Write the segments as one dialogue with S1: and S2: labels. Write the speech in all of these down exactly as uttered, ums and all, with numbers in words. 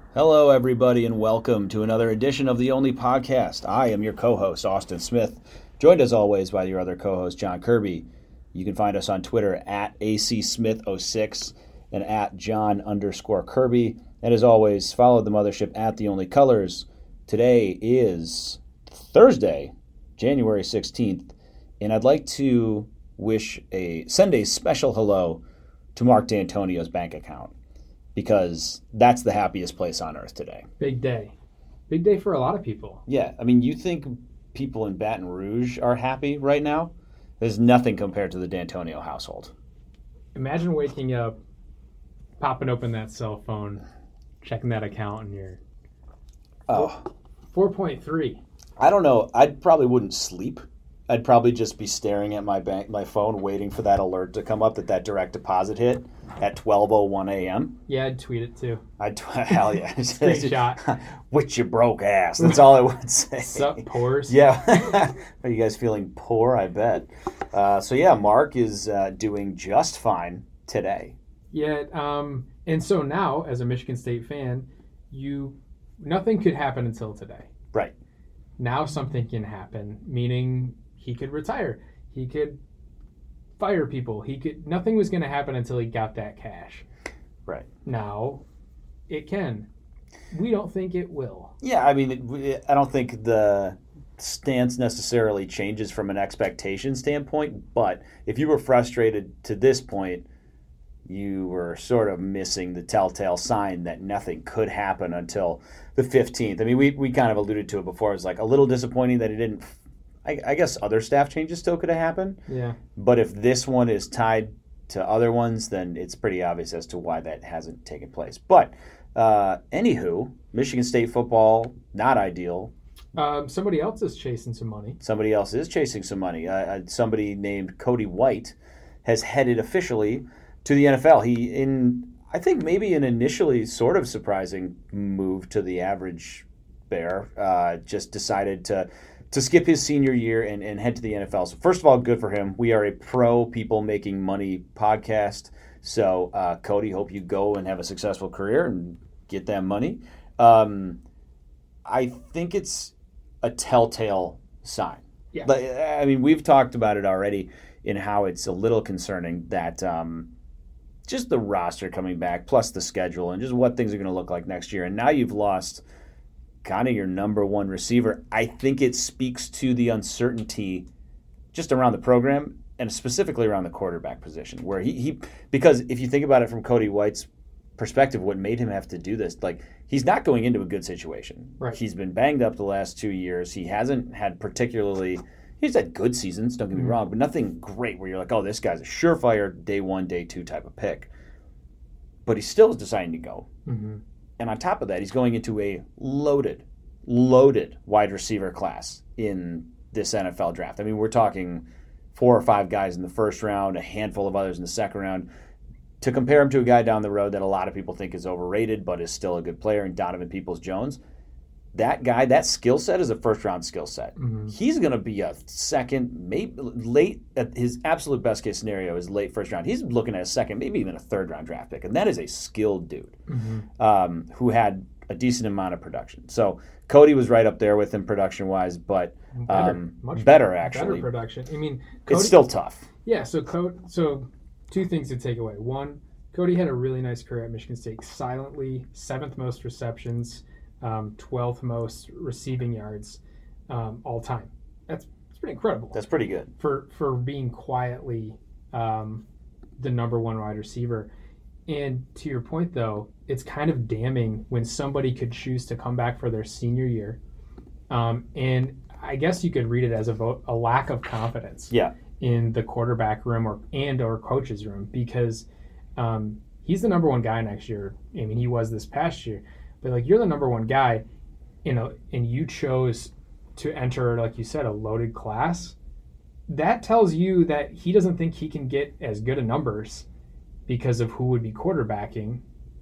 S1: Hello, everybody, and welcome to another edition of The Only Podcast. I am your co-host, Austin Smith, joined as always by your other co-host, John Kirby. You can find us on Twitter at A C Smith oh six and at John underscore Kirby. And as always, follow the mothership at The Only Colors. Today is Thursday, January sixteenth, and I'd like to wish a send a special hello to Mark D'Antonio's bank account, because that's the happiest place on earth today.
S2: Big day. Big day for a lot of people.
S1: Yeah, I mean, you think people in Baton Rouge are happy right now? There's nothing compared to the D'Antonio household.
S2: Imagine waking up, popping open that cell phone, checking that account, and you're
S1: Oh,
S2: four point three.
S1: I don't know. I probably wouldn't sleep. I'd probably just be staring at my bank, my phone, waiting for that alert to come up that that direct deposit hit at twelve oh one a.m.
S2: Yeah, I'd tweet it too.
S1: I'd hell yeah,
S2: Screenshot.
S1: Which you broke ass. That's all I would say.
S2: Sup, pores?
S1: Yeah. Are you guys feeling poor? I bet. Uh, so yeah, Mark is uh, doing just fine today.
S2: Yeah, um, and so now, as a Michigan State fan, you nothing could happen until today.
S1: Right.
S2: Now something can happen, meaning he could retire. He could fire people. He could. Nothing was going to happen until he got that cash.
S1: Right.
S2: Now, it can. We don't think it will.
S1: Yeah, I mean, it, I don't think the stance necessarily changes from an expectation standpoint, but if you were frustrated to this point, you were sort of missing the telltale sign that nothing could happen until the fifteenth. I mean, we, we kind of alluded to it before. It was like a little disappointing that it didn't. I, I guess other staff changes still could have happened.
S2: Yeah.
S1: But if this one is tied to other ones, then it's pretty obvious as to why that hasn't taken place. But uh, anywho, Michigan State football, not ideal.
S2: Um, somebody else is chasing some money.
S1: Somebody else is chasing some money. Uh, somebody named Cody White has headed officially to the N F L. He, in I think maybe an initially sort of surprising move to the average bear, uh, just decided to to skip his senior year and, and head to the N F L. So first of all, good for him. We are a pro people making money podcast. So uh, Cody, hope you go and have a successful career and get that money. Um, I think it's a telltale sign.
S2: Yeah.
S1: But, I mean, we've talked about it already in how it's a little concerning that um, just the roster coming back, plus the schedule, and just what things are going to look like next year. And now you've lost kind of your number one receiver. I think it speaks to the uncertainty just around the program and specifically around the quarterback position, where he, he because if you think about it from Cody White's perspective, what made him have to do this, like, he's not going into a good situation.
S2: Right.
S1: He's been banged up the last two years. He hasn't had particularly he's had good seasons, don't get me
S2: Mm-hmm.
S1: wrong, but nothing great where you're like, oh, this guy's a surefire day one, day two type of pick. But he still is deciding to go.
S2: Mm-hmm.
S1: And on top of that, he's going into a loaded, loaded wide receiver class in this N F L draft. I mean, we're talking four or five guys in the first round, a handful of others in the second round. To compare him to a guy down the road that a lot of people think is overrated but is still a good player, in Donovan Peoples-Jones, that guy, that skill set is a first-round skill set.
S2: Mm-hmm.
S1: He's going to be a second, maybe late, at his absolute best-case scenario is late first round. He's looking at a second, maybe even a third-round draft pick, and that is a skilled dude
S2: Mm-hmm.
S1: um, who had a decent amount of production. So Cody was right up there with him production-wise, but
S2: Better,
S1: um,
S2: much
S1: better, actually.
S2: Better production. I mean, Cody,
S1: It's still tough.
S2: Yeah, so Cody, so two things to take away. One, Cody had a really nice career at Michigan State, silently seventh most receptions, um, twelfth most receiving yards um, all time. That's, that's pretty incredible.
S1: That's pretty good.
S2: for for being quietly um, the number one wide receiver. And to your point, though, it's kind of damning when somebody could choose to come back for their senior year, um, and I guess you could read it as a vote, a lack of confidence
S1: Yeah.
S2: in the quarterback room or and or coach's room, because um, he's the number one guy next year. I mean, he was this past year, but like, you're the number one guy, you know, and you chose to enter, like you said, a loaded class. That tells you that he doesn't think he can get as good a numbers because of who would be quarterbacking.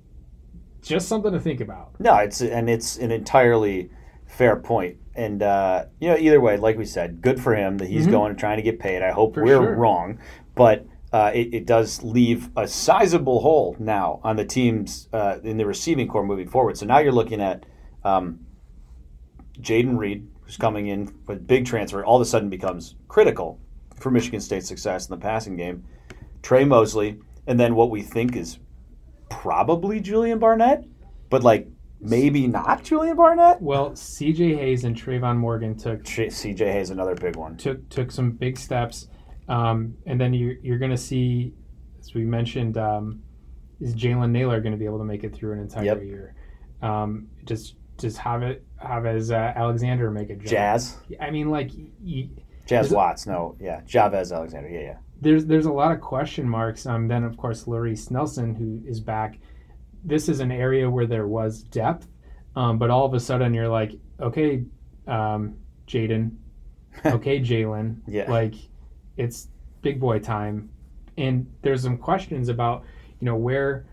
S2: Just something to think about.
S1: No, it's and it's an entirely fair point. And uh, you know, either way, like we said, good for him that he's
S2: Mhm.
S1: going and trying to get paid. I hope
S2: For
S1: we're
S2: sure.
S1: wrong, but uh, it, it does leave a sizable hole now on the teams uh, in the receiving core moving forward. So now you're looking at um, Jaden Reed, who's coming in with big transfer, all of a sudden becomes critical for Michigan State's success in the passing game. Trey Mosley, and then what we think is probably Julian Barnett, but like maybe not Julian Barnett.
S2: Well, C J Hayes and Trayvon Morgan took
S1: C J Hayes, another big one.
S2: Took took some big steps, um, and then you're you're going to see, as we mentioned, um, is Jalen Naylor going to be able to make it through an entire
S1: Yep.
S2: year? Um, just just have it have as uh, Alexander make a jump.
S1: Jazz,
S2: I mean, like y-
S1: Jazz
S2: There's a-
S1: Watts, no, yeah, Javez Alexander, yeah, yeah.
S2: there's there's a lot of question marks. Um, then of course Larice Nelson, who is back. This is an area where there was depth, um, but all of a sudden you're like, okay, um, Jaden, okay, Jalen,
S1: Yeah.
S2: like it's big boy time, and there's some questions about, you know, where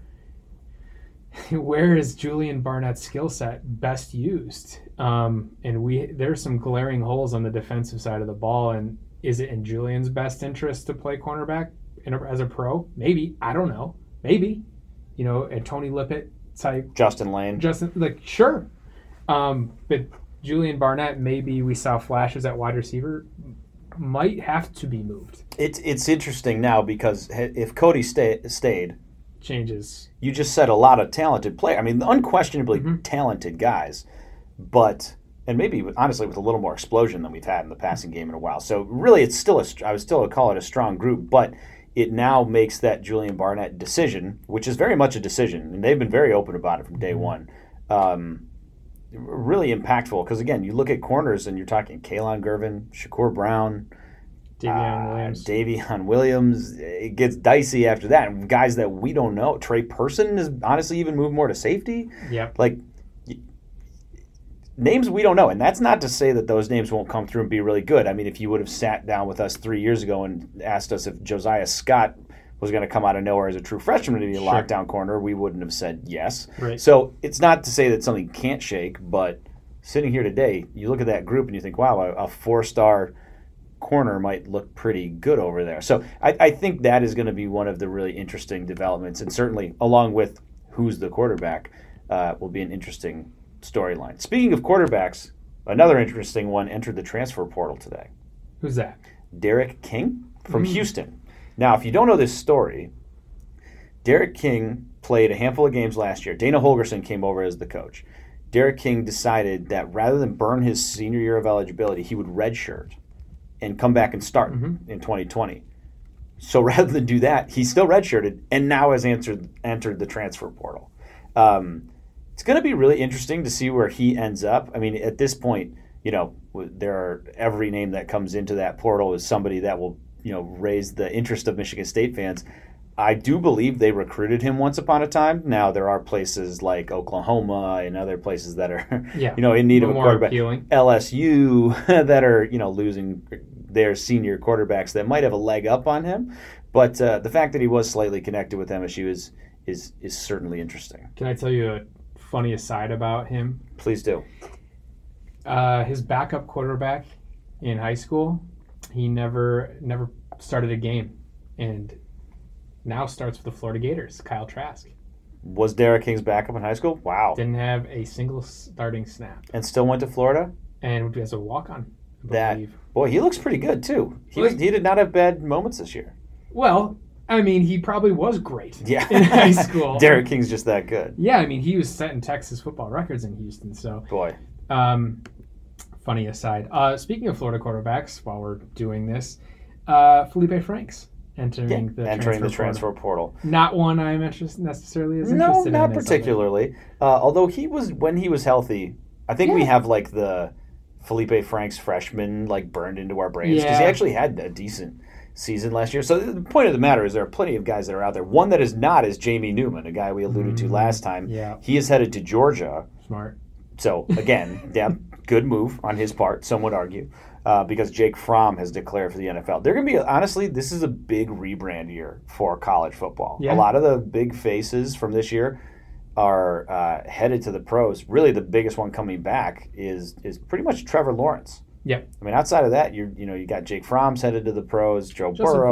S2: where is Julian Barnett's skill set best used, um, and we there's some glaring holes on the defensive side of the ball, and is it in Julian's best interest to play cornerback in a, as a pro? Maybe, I don't know, maybe. You know, a Tony Lippett type,
S1: Justin Lane.
S2: Justin, like, sure. Um, but Julian Barnett, maybe we saw flashes at wide receiver, might have to be moved.
S1: It's it's interesting now because if Cody stay, stayed,
S2: Changes.
S1: you just said a lot of talented players. I mean, unquestionably
S2: Mhm.
S1: talented guys, but and maybe honestly with a little more explosion than we've had in the passing game in a while. So really, it's still a I would still call it a strong group, but it now makes that Julian Barnett decision, which is very much a decision, and they've been very open about it from day one, um, really impactful. Because, again, you look at corners and you're talking Kaylon Gervin, Shakur Brown,
S2: Davion
S1: uh,
S2: Williams.
S1: Davion Williams. It gets dicey after that. And guys that we don't know. Trey Person has honestly even moved more to safety.
S2: Yep.
S1: Like, names we don't know. And that's not to say that those names won't come through and be really good. I mean, if you would have sat down with us three years ago and asked us if Josiah Scott was going to come out of nowhere as a true freshman to be a
S2: Sure.
S1: lockdown corner, we wouldn't have said yes.
S2: Right.
S1: So it's not to say that something can't shake, but sitting here today, you look at that group and you think, wow, a, a four-star corner might look pretty good over there. So I, I think that is going to be one of the really interesting developments, and certainly along with who's the quarterback uh, will be an interesting storyline. Speaking of quarterbacks, another interesting one entered the transfer portal today.
S2: Who's that?
S1: Derek King from
S2: Mm.
S1: Houston. Now, if you don't know this story, Derek King played a handful of games last year. Dana Holgerson came over as the coach. Derek King decided that rather than burn his senior year of eligibility, he would redshirt and come back and start
S2: Mhm.
S1: in twenty twenty. So rather than do that, he still redshirted and now has entered, entered the transfer portal. Um, it's going to be really interesting to see where he ends up. I mean, at this point, you know, there are every name that comes into that portal is somebody that will, you know, raise the interest of Michigan State fans. I do believe they recruited him once upon a time. Now there are places like Oklahoma and other places that are,
S2: Yeah.
S1: you know, in need
S2: A
S1: of a
S2: little more
S1: quarterback.
S2: appealing.
S1: L S U that are, you know, losing their senior quarterbacks that might have a leg up on him. But uh, the fact that he was slightly connected with M S U is is is certainly interesting.
S2: Can I tell you a funny aside about him?
S1: Please do.
S2: Uh, his backup quarterback in high school, he never never started a game, and now starts with the Florida Gators. Kyle Trask
S1: Was Derek King's backup in high school? Wow.
S2: didn't have a single starting snap,
S1: And still went to Florida?
S2: and as a walk on.
S1: That boy, he looks pretty good too. He
S2: Well,
S1: was, he did not have bad moments this year.
S2: Well, I mean, he probably was great
S1: Yeah.
S2: in high school.
S1: Derek King's just that good.
S2: Yeah, I mean, he was setting Texas football records in Houston. So,
S1: Boy.
S2: um, funny aside. Uh, speaking of Florida quarterbacks, while we're doing this, uh, Felipe Franks entering
S1: Yeah,
S2: the
S1: entering
S2: transfer
S1: the transfer portal.
S2: Not one I'm interest, necessarily as
S1: No,
S2: interested in.
S1: not
S2: as others.
S1: particularly. Uh, although he was when he was healthy, I think we
S2: Yeah.
S1: have like the Felipe Franks freshman like burned into our brains because he
S2: Yeah.
S1: actually had a decent season last year. So the point of the matter is there are plenty of guys that are out there. One that is not is Jamie Newman, a guy we alluded to
S2: Mm,
S1: last time.
S2: yeah.
S1: He is headed to Georgia.
S2: Smart.
S1: So again, yeah, good move on his part. Some would argue. Uh, because Jake Fromm has declared for the N F L. They're going to be, honestly, this is a big rebrand year for college football.
S2: Yeah.
S1: A lot of the big faces from this year are uh, headed to the pros. Really, the biggest one coming back is is pretty much Trevor Lawrence.
S2: Yep.
S1: I mean, outside of that, you you know you got Jake Fromm's headed to the pros, Joe
S2: Justin
S1: Burrow,
S2: Fields.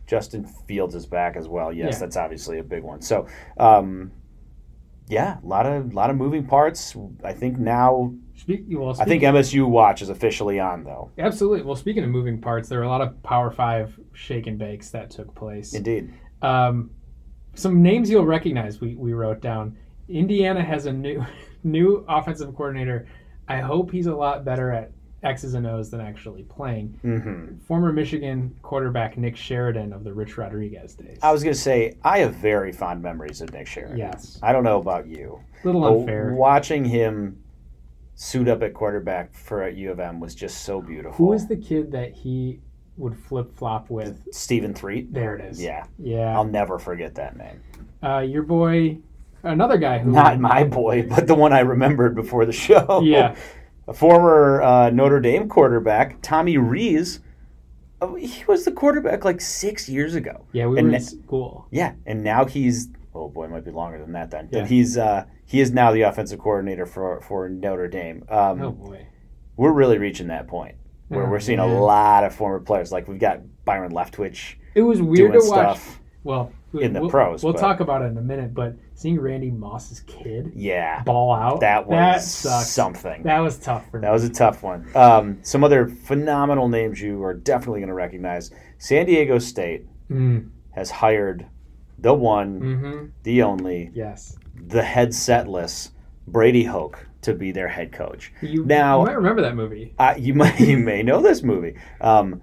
S1: Justin Fields is back as well. Yes,
S2: Yeah.
S1: that's obviously a big one. So, um, yeah, a lot of lot of moving parts. I think now.
S2: Speak, well,
S1: I
S2: speak,
S1: think M S U Watch is officially on, though.
S2: absolutely. Well, speaking of moving parts, there were a lot of Power Five shake and bakes that took place.
S1: Indeed.
S2: Um, some names you'll recognize. We we wrote down. Indiana has a new new offensive coordinator. I hope he's a lot better at X's and O's than actually playing.
S1: Mm-hmm.
S2: Former Michigan quarterback Nick Sheridan of the Rich Rodriguez days.
S1: I was going to say, I have very fond memories of Nick Sheridan.
S2: Yes.
S1: I don't know about you.
S2: A little
S1: but
S2: unfair.
S1: Watching him suit up at quarterback for at U of M was just so beautiful.
S2: Who was the kid that he would flip flop with?
S1: Stephen Threet?
S2: There it is.
S1: Yeah.
S2: Yeah.
S1: I'll never forget that name.
S2: Uh, your boy, another guy who.
S1: Not my boy, but the one I remembered before the show.
S2: Yeah.
S1: A former uh, Notre Dame quarterback, Tommy Rees. Oh, he was the quarterback like six years ago.
S2: Yeah, we
S1: and
S2: were
S1: na-
S2: in school.
S1: Yeah, and now he's oh boy, it might be longer than that then.
S2: Yeah.
S1: But he's uh, he is now the offensive coordinator for for Notre Dame. Um,
S2: Oh boy.
S1: We're really reaching that point where
S2: Oh,
S1: we're seeing
S2: man.
S1: a lot of former players. Like we've got Byron Leftwich
S2: It was weird
S1: doing
S2: to watch.
S1: stuff.
S2: Well,
S1: in the
S2: we'll,
S1: pros,
S2: We'll
S1: but-
S2: talk about it in a minute, but seeing Randy Moss's kid
S1: Yeah,
S2: ball out,
S1: that was
S2: that sucks.
S1: something.
S2: That was tough for me.
S1: That was a tough one. Um, some other phenomenal names you are definitely going to recognize. San Diego State
S2: Mm,
S1: has hired the one,
S2: mm-hmm.
S1: the only,
S2: Yes.
S1: the headsetless Brady Hoke to be their head coach.
S2: You,
S1: Now-
S2: you might remember that movie.
S1: Uh, you might you may know this movie. Um,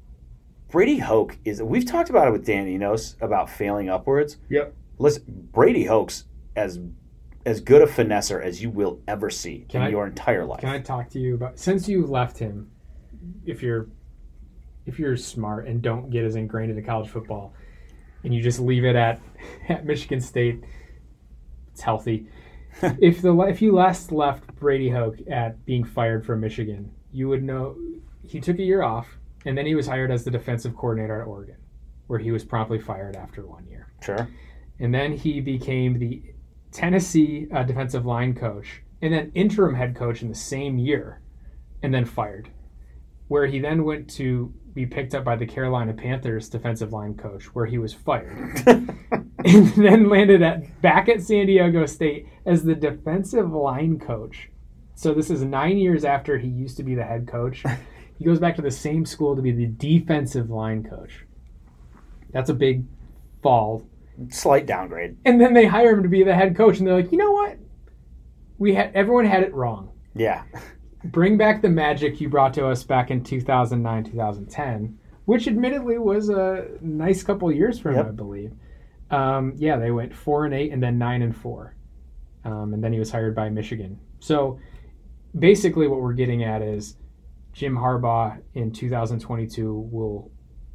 S1: Brady Hoke is. We've talked about it with Dan Enos about failing upwards.
S2: Yep.
S1: Listen, Brady Hoke's as as good a finesser as you will ever see
S2: Can
S1: in
S2: I-
S1: your entire life.
S2: Can I talk to you about since you left him? If you're if you're smart and don't get as ingrained into college football, and you just leave it at at Michigan State, it's healthy. if the if you last left Brady Hoke at being fired from Michigan, you would know he took a year off, and then he was hired as the defensive coordinator at Oregon, where he was promptly fired after one year.
S1: Sure.
S2: And then he became the Tennessee uh, defensive line coach and then interim head coach in the same year and then fired, where he then went to be picked up by the Carolina Panthers defensive line coach, where he was fired. And then landed at back at San Diego State as the defensive line coach. So this is nine years after he used to be the head coach. He goes back to the same school to be the defensive line coach. That's a big fall.
S1: Slight downgrade.
S2: And then they hire him to be the head coach, and they're like, you know what? We had everyone had it wrong.
S1: Yeah.
S2: Bring back the magic you brought to us back in two thousand nine, two thousand ten, which admittedly was a nice couple of years for him,
S1: Yep.
S2: I believe. Um, yeah, they went four and eight, and then nine and four, um, and then he was hired by Michigan. So basically, what we're getting at is Jim Harbaugh in two thousand twenty-two will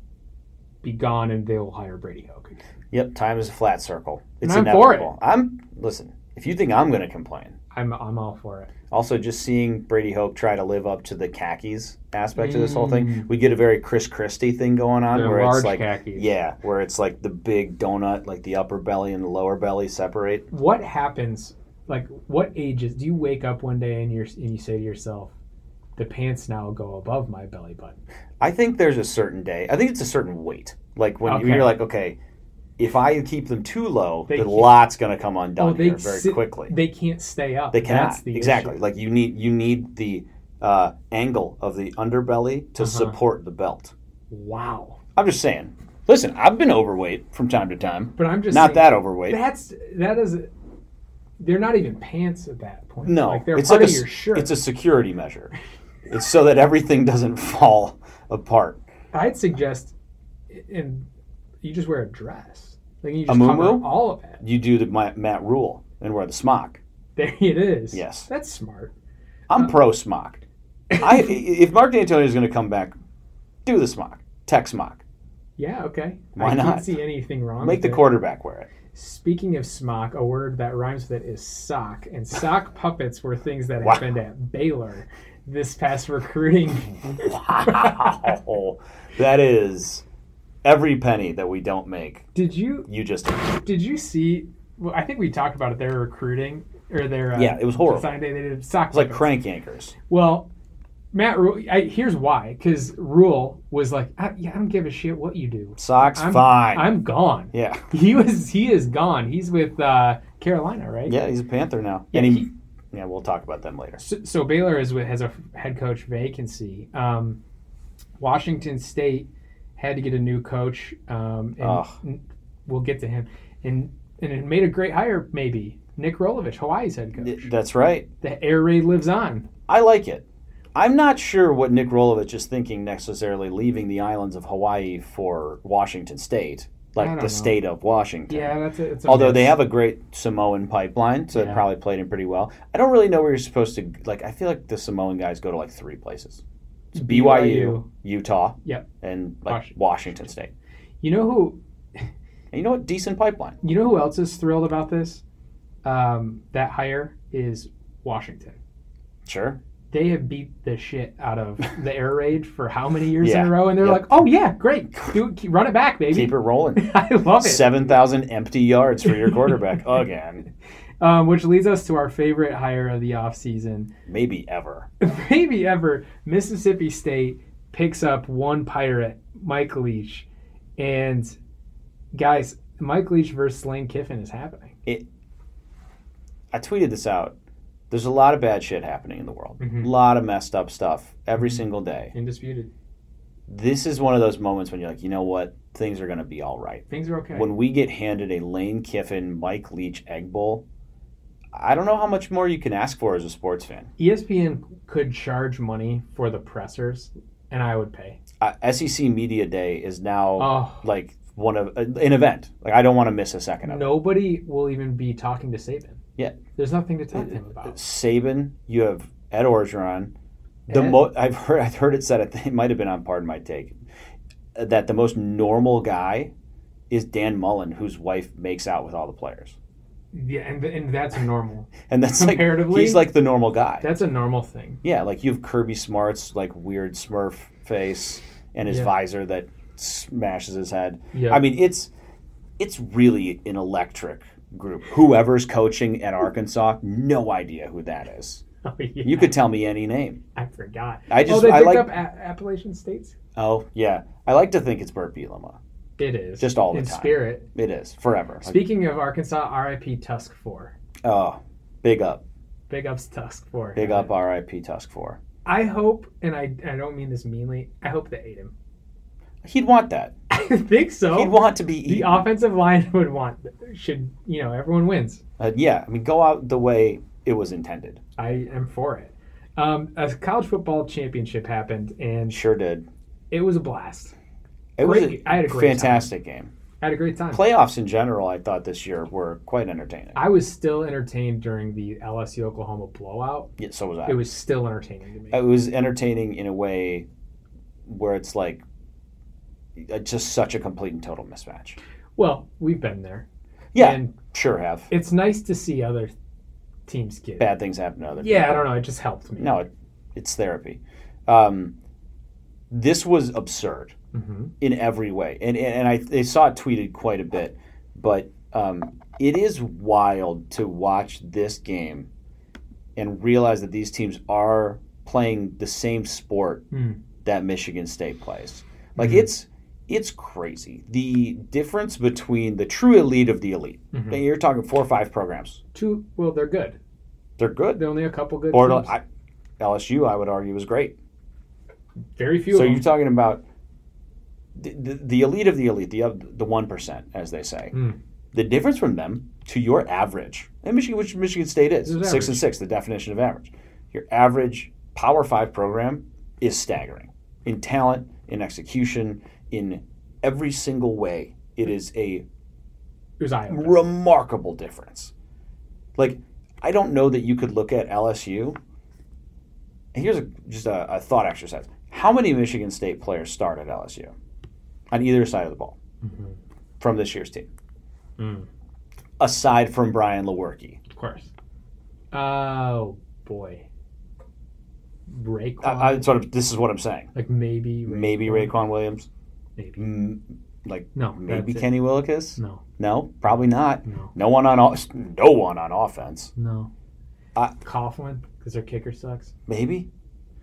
S2: be gone, and they will hire Brady Hoke.
S1: Yep. Time is a flat circle. It's
S2: And I'm for it.
S1: inevitable. I'm listen. If you think I'm going to complain,
S2: I'm I'm all for it.
S1: also just seeing Brady Hoke try to live up to the khakis aspect of this whole thing,
S2: Mm.
S1: we get a very Chris Christie thing going on,
S2: The
S1: where
S2: large
S1: it's like,
S2: khakis.
S1: yeah, where it's like the big donut, like the upper belly and the lower belly separate.
S2: What happens? Like, what ages do you wake up one day and you and you say to yourself, "The pants now go above my belly button"?
S1: I think there's a certain day. I think it's a certain weight. Like when
S2: Okay.
S1: you're like, okay, if I keep them too low,
S2: They
S1: the
S2: can't-
S1: lot's going to come undone
S2: Oh, they
S1: here very
S2: sit-
S1: quickly.
S2: They can't stay up.
S1: They cannot.
S2: That's the
S1: Exactly.
S2: issue.
S1: Like you need you need the uh, angle of the underbelly to
S2: Uh-huh.
S1: support the belt.
S2: Wow.
S1: I'm just saying. Listen, I've been overweight from time to time.
S2: But I'm just
S1: Not
S2: saying,
S1: that overweight.
S2: That's that is. They're not even pants at that point.
S1: No,
S2: like they're
S1: it's
S2: part
S1: like
S2: of
S1: a,
S2: your shirt.
S1: It's a security measure. It's so that everything doesn't fall apart.
S2: I'd suggest, and you just wear a dress. Like you
S1: A
S2: just cover
S1: muumuu?
S2: all of it.
S1: You do the Ma- Matt Rule and wear the smock.
S2: There it is.
S1: Yes.
S2: That's smart.
S1: I'm pro smock. I if Mark D'Antonio is going to come back, do the smock, tech smock.
S2: Yeah. Okay.
S1: Why
S2: I
S1: not?
S2: can't see anything wrong.
S1: Make
S2: with
S1: the
S2: it.
S1: quarterback wear it.
S2: Speaking of smock, a word that rhymes with it is sock. And sock puppets were things that
S1: Wow.
S2: happened at Baylor this past recruiting.
S1: Wow, that is every penny that we don't make.
S2: Did you
S1: You just
S2: did you see? Well, I think we talked about it. Their recruiting or their uh,
S1: Yeah, it was horrible.
S2: Design day. They did sock.
S1: it's like
S2: puppets.
S1: crank yankers.
S2: Well, Matt Rule, I, here's why. Because Rule was like, I, yeah, I don't give a shit what you do.
S1: Sox,
S2: I'm,
S1: fine.
S2: I'm gone.
S1: Yeah.
S2: He was. He is gone. He's with uh, Carolina, right?
S1: Yeah, he's a Panther now.
S2: Yeah,
S1: and he,
S2: he-
S1: yeah, we'll talk about them later.
S2: So, so Baylor is with, has a head coach vacancy. Um, Washington State had to get a new coach, um, and
S1: Ugh.
S2: n- we'll get to him. And and it made a great hire, maybe. Nick Rolovich, Hawaii's head coach.
S1: Th- That's right.
S2: The air raid lives on.
S1: I like it. I'm not sure what Nick Rolovich is thinking necessarily leaving the islands of Hawaii for Washington State,
S2: I
S1: like
S2: don't
S1: the
S2: know.
S1: state of Washington.
S2: Yeah, that's a, it's a
S1: Although
S2: mix.
S1: they have a great Samoan pipeline, so
S2: Yeah.
S1: it probably played in pretty well. I don't really know where you're supposed to, like, I feel like the Samoan guys go to like three places. It's B Y U, Utah,
S2: Yep.
S1: and like
S2: Washington.
S1: Washington State.
S2: You know who?
S1: And you know what? Decent pipeline.
S2: You know who else is thrilled about this? Um, that hire is Washington.
S1: Sure.
S2: They have beat the shit out of the air raid for how many years
S1: Yeah.
S2: in a row, and they're
S1: Yep.
S2: like, "Oh yeah, great, do it, keep, run it back, baby."
S1: Keep it rolling.
S2: I love it.
S1: seven thousand empty yards for your quarterback again.
S2: Um, which leads us to our favorite hire of the offseason.
S1: Maybe ever.
S2: Maybe ever. Mississippi State picks up one Pirate, Mike Leach. And, guys, Mike Leach versus Lane Kiffin is happening.
S1: It. I tweeted this out. There's a lot of bad shit happening in the world.
S2: Mhm.
S1: A lot of messed up stuff every
S2: Mhm.
S1: single day.
S2: Indisputed.
S1: This is one of those moments when you're like, you know what? Things are going to be all right.
S2: Things are okay.
S1: When we get handed a Lane Kiffin, Mike Leach Egg Bowl, I don't know how much more you can ask for as a sports fan.
S2: E S P N could charge money for the pressers, and I would pay.
S1: Uh, S E C Media Day is now
S2: Oh,
S1: like one of uh, an event. Like I don't want to miss a second of it.
S2: nobody will even be talking to Saban.
S1: Yeah.
S2: There's nothing to talk to him about.
S1: Saban, you have Ed Orgeron. The
S2: Ed?
S1: mo- I've heard I've heard it said I think it might have been on Pardon My Take that the most normal guy is Dan Mullen, whose wife makes out with all the players,
S2: Yeah, and, and that's normal.
S1: and that's like
S2: Comparatively,
S1: he's like the normal guy.
S2: That's a normal thing.
S1: Yeah, like you have Kirby Smart's like weird Smurf face and his
S2: Yeah.
S1: visor that smashes his head.
S2: Yeah.
S1: I mean, it's it's really an electric group. Whoever's coaching at Arkansas, no idea who that is.
S2: Oh, yeah.
S1: You could tell me any name.
S2: I forgot.
S1: I just
S2: oh, they
S1: I
S2: picked
S1: like.
S2: up a- Appalachian States?
S1: Oh yeah, I like to think it's Burt Bielema.
S2: It is.
S1: Just all the
S2: In
S1: time.
S2: spirit.
S1: It is forever. Like,
S2: Speaking of Arkansas, R I P Tusk four.
S1: oh, big up,
S2: Big ups Tusk four.
S1: big up, R I P Tusk Four.
S2: I hope, and I, I don't mean this meanly, I hope they ate him.
S1: He'd want that.
S2: I think so.
S1: He'd want to be
S2: the
S1: eaten.
S2: offensive line would want, should, you know, everyone wins.
S1: Uh, yeah, I mean, go out the way it was intended.
S2: I am for it. Um, a college football championship happened, and
S1: Sure did.
S2: it was a blast.
S1: It
S2: Great-
S1: was a
S2: I had a great
S1: fantastic game.
S2: I had a great time.
S1: Playoffs in general, I thought this year were quite entertaining.
S2: I was still entertained during the L S U Oklahoma blowout.
S1: Yeah, so was I.
S2: It was still entertaining to me.
S1: It was entertaining in a way where it's like uh, just such a complete and total mismatch.
S2: Well, we've been there.
S1: Yeah,
S2: And
S1: sure have.
S2: it's nice to see other teams get
S1: Bad things happen to other
S2: Yeah,
S1: people.
S2: I don't know. It just helped me.
S1: No, it, it's therapy. Um, this was absurd
S2: hmm
S1: in every way, and and I, I saw it tweeted quite a bit, but um, it is wild to watch this game and realize that these teams are playing the same sport
S2: Mm.
S1: that Michigan State plays. Like
S2: Mhm.
S1: it's it's crazy the difference between the true elite of the elite.
S2: Mhm.
S1: You're talking four or five programs.
S2: Two. Well, they're good.
S1: They're good.
S2: They're only a couple good.
S1: Or
S2: teams.
S1: I, L S U, I would argue, is great.
S2: Very few.
S1: So
S2: of them.
S1: you're talking about the, the, the elite of the elite, the the one percent, as they say.
S2: Mm.
S1: The difference from them to your average, and Michigan, which Michigan State is,
S2: This is
S1: six and
S2: average.
S1: six, the definition of average. Your average Power Five program is staggering in talent, in execution, in every single way. It is a
S2: It was eye opening.
S1: remarkable difference. Like, I don't know that you could look at L S U. And here's a, just a, a thought exercise. How many Michigan State players start at L S U on either side of the ball
S2: Mhm.
S1: from this year's team,
S2: Mm.
S1: aside from Brian Lewerke?
S2: Of course. Oh boy. Raekwon.
S1: I, I, sort of, this is what I'm saying.
S2: like maybe. Raekwon.
S1: Maybe Raekwon Williams,
S2: Maybe.
S1: mm, like
S2: No.
S1: maybe
S2: that's it.
S1: Kenny Willekes.
S2: No.
S1: No, probably not.
S2: No.
S1: No one on o- no one on offense.
S2: No.
S1: Uh,
S2: Coughlin, because their kicker sucks.
S1: Maybe.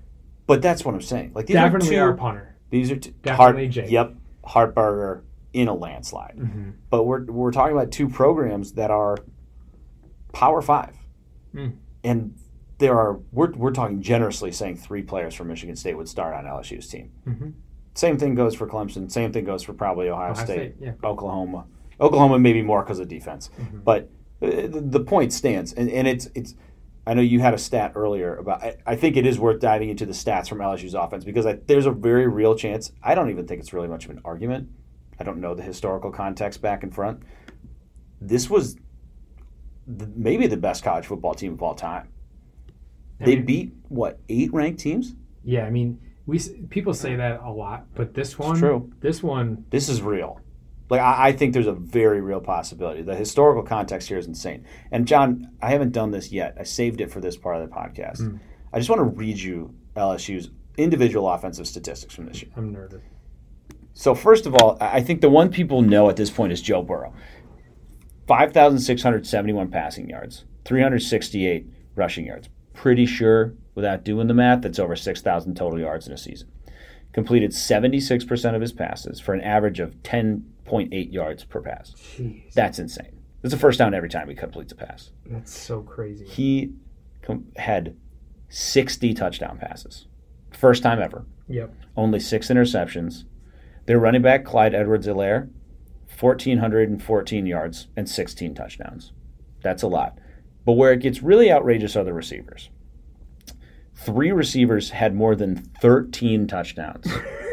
S1: But that's what I'm saying. Like these
S2: Definitely
S1: are two,
S2: our punter.
S1: These are two,
S2: Definitely
S1: Hart,
S2: Jake.
S1: Yep, Hartberger in a landslide.
S2: Mm-hmm.
S1: But we're we're talking about two programs that are Power Five,
S2: mm.
S1: and there are we're we're talking generously saying three players from Michigan State would start on L S U's team.
S2: Mm-hmm.
S1: Same thing goes for Clemson. Same thing goes for probably Ohio,
S2: Ohio
S1: State,
S2: State yeah.
S1: Oklahoma. Oklahoma maybe more because of defense,
S2: mm-hmm.
S1: but the, the point stands, and, and it's it's. I know you had a stat earlier about. I, I think it is worth diving into the stats from L S U's offense because I, there's a very real chance. I don't even think it's really much of an argument. I don't know the historical context back and front. This was the, maybe the best college football team of all time.
S2: I
S1: They
S2: mean,
S1: beat what eight ranked teams?
S2: Yeah, I mean, we people say that a lot, but this one,
S1: It's true.
S2: This one,
S1: This is real. Like I, I think there's a very real possibility. The historical context here is insane. And John, I haven't done this yet. I saved it for this part of the podcast.
S2: Mm.
S1: I just want to read you L S U's individual offensive statistics from this year.
S2: I'm nervous.
S1: So first of all, I think the one people know at this point is Joe Burrow. five thousand six hundred seventy-one passing yards, three hundred sixty-eight rushing yards. Pretty sure, without doing the math, that's over six thousand total yards in a season. Completed seventy-six percent of his passes for an average of ten point eight yards per pass.
S2: Jeez.
S1: That's insane. It's a first down every time he completes a pass.
S2: That's so crazy.
S1: He com- had sixty touchdown passes. First time ever.
S2: Yep.
S1: Only six interceptions. Their running back, Clyde Edwards-Helaire, one thousand four hundred fourteen yards and sixteen touchdowns. That's a lot. But where it gets really outrageous are the receivers. Three receivers had more than thirteen touchdowns.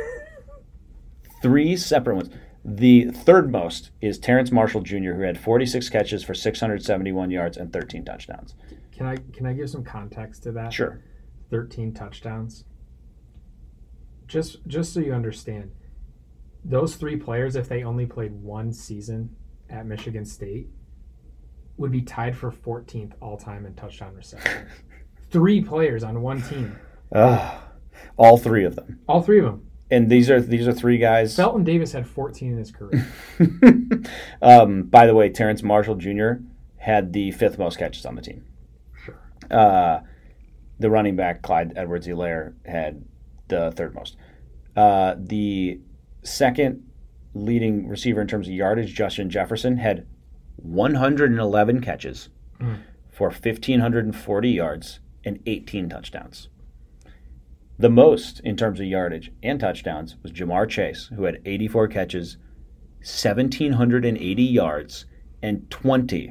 S1: Three separate ones. The third most is Terrence Marshall Junior, who had forty-six catches for six hundred seventy-one yards and thirteen touchdowns.
S2: Can I can I give some context to that?
S1: Sure.
S2: thirteen touchdowns. Just just so you understand, those three players, if they only played one season at Michigan State, would be tied for fourteenth all-time in touchdown reception. Three players on one team.
S1: Uh, all three of them.
S2: All three of them.
S1: And these are these are three guys.
S2: Felton Davis had fourteen in his career.
S1: um, by the way, Terrence Marshall Junior had the fifth most catches on the team.
S2: Sure.
S1: Uh, the running back, Clyde Edwards-Helaire, had the third most. Uh, the second leading receiver in terms of yardage, Justin Jefferson, had one hundred eleven catches
S2: mm.
S1: for one thousand five hundred forty yards and eighteen touchdowns. The most in terms of yardage and touchdowns was Jamar Chase, who had eighty-four catches, one thousand seven hundred eighty yards, and twenty,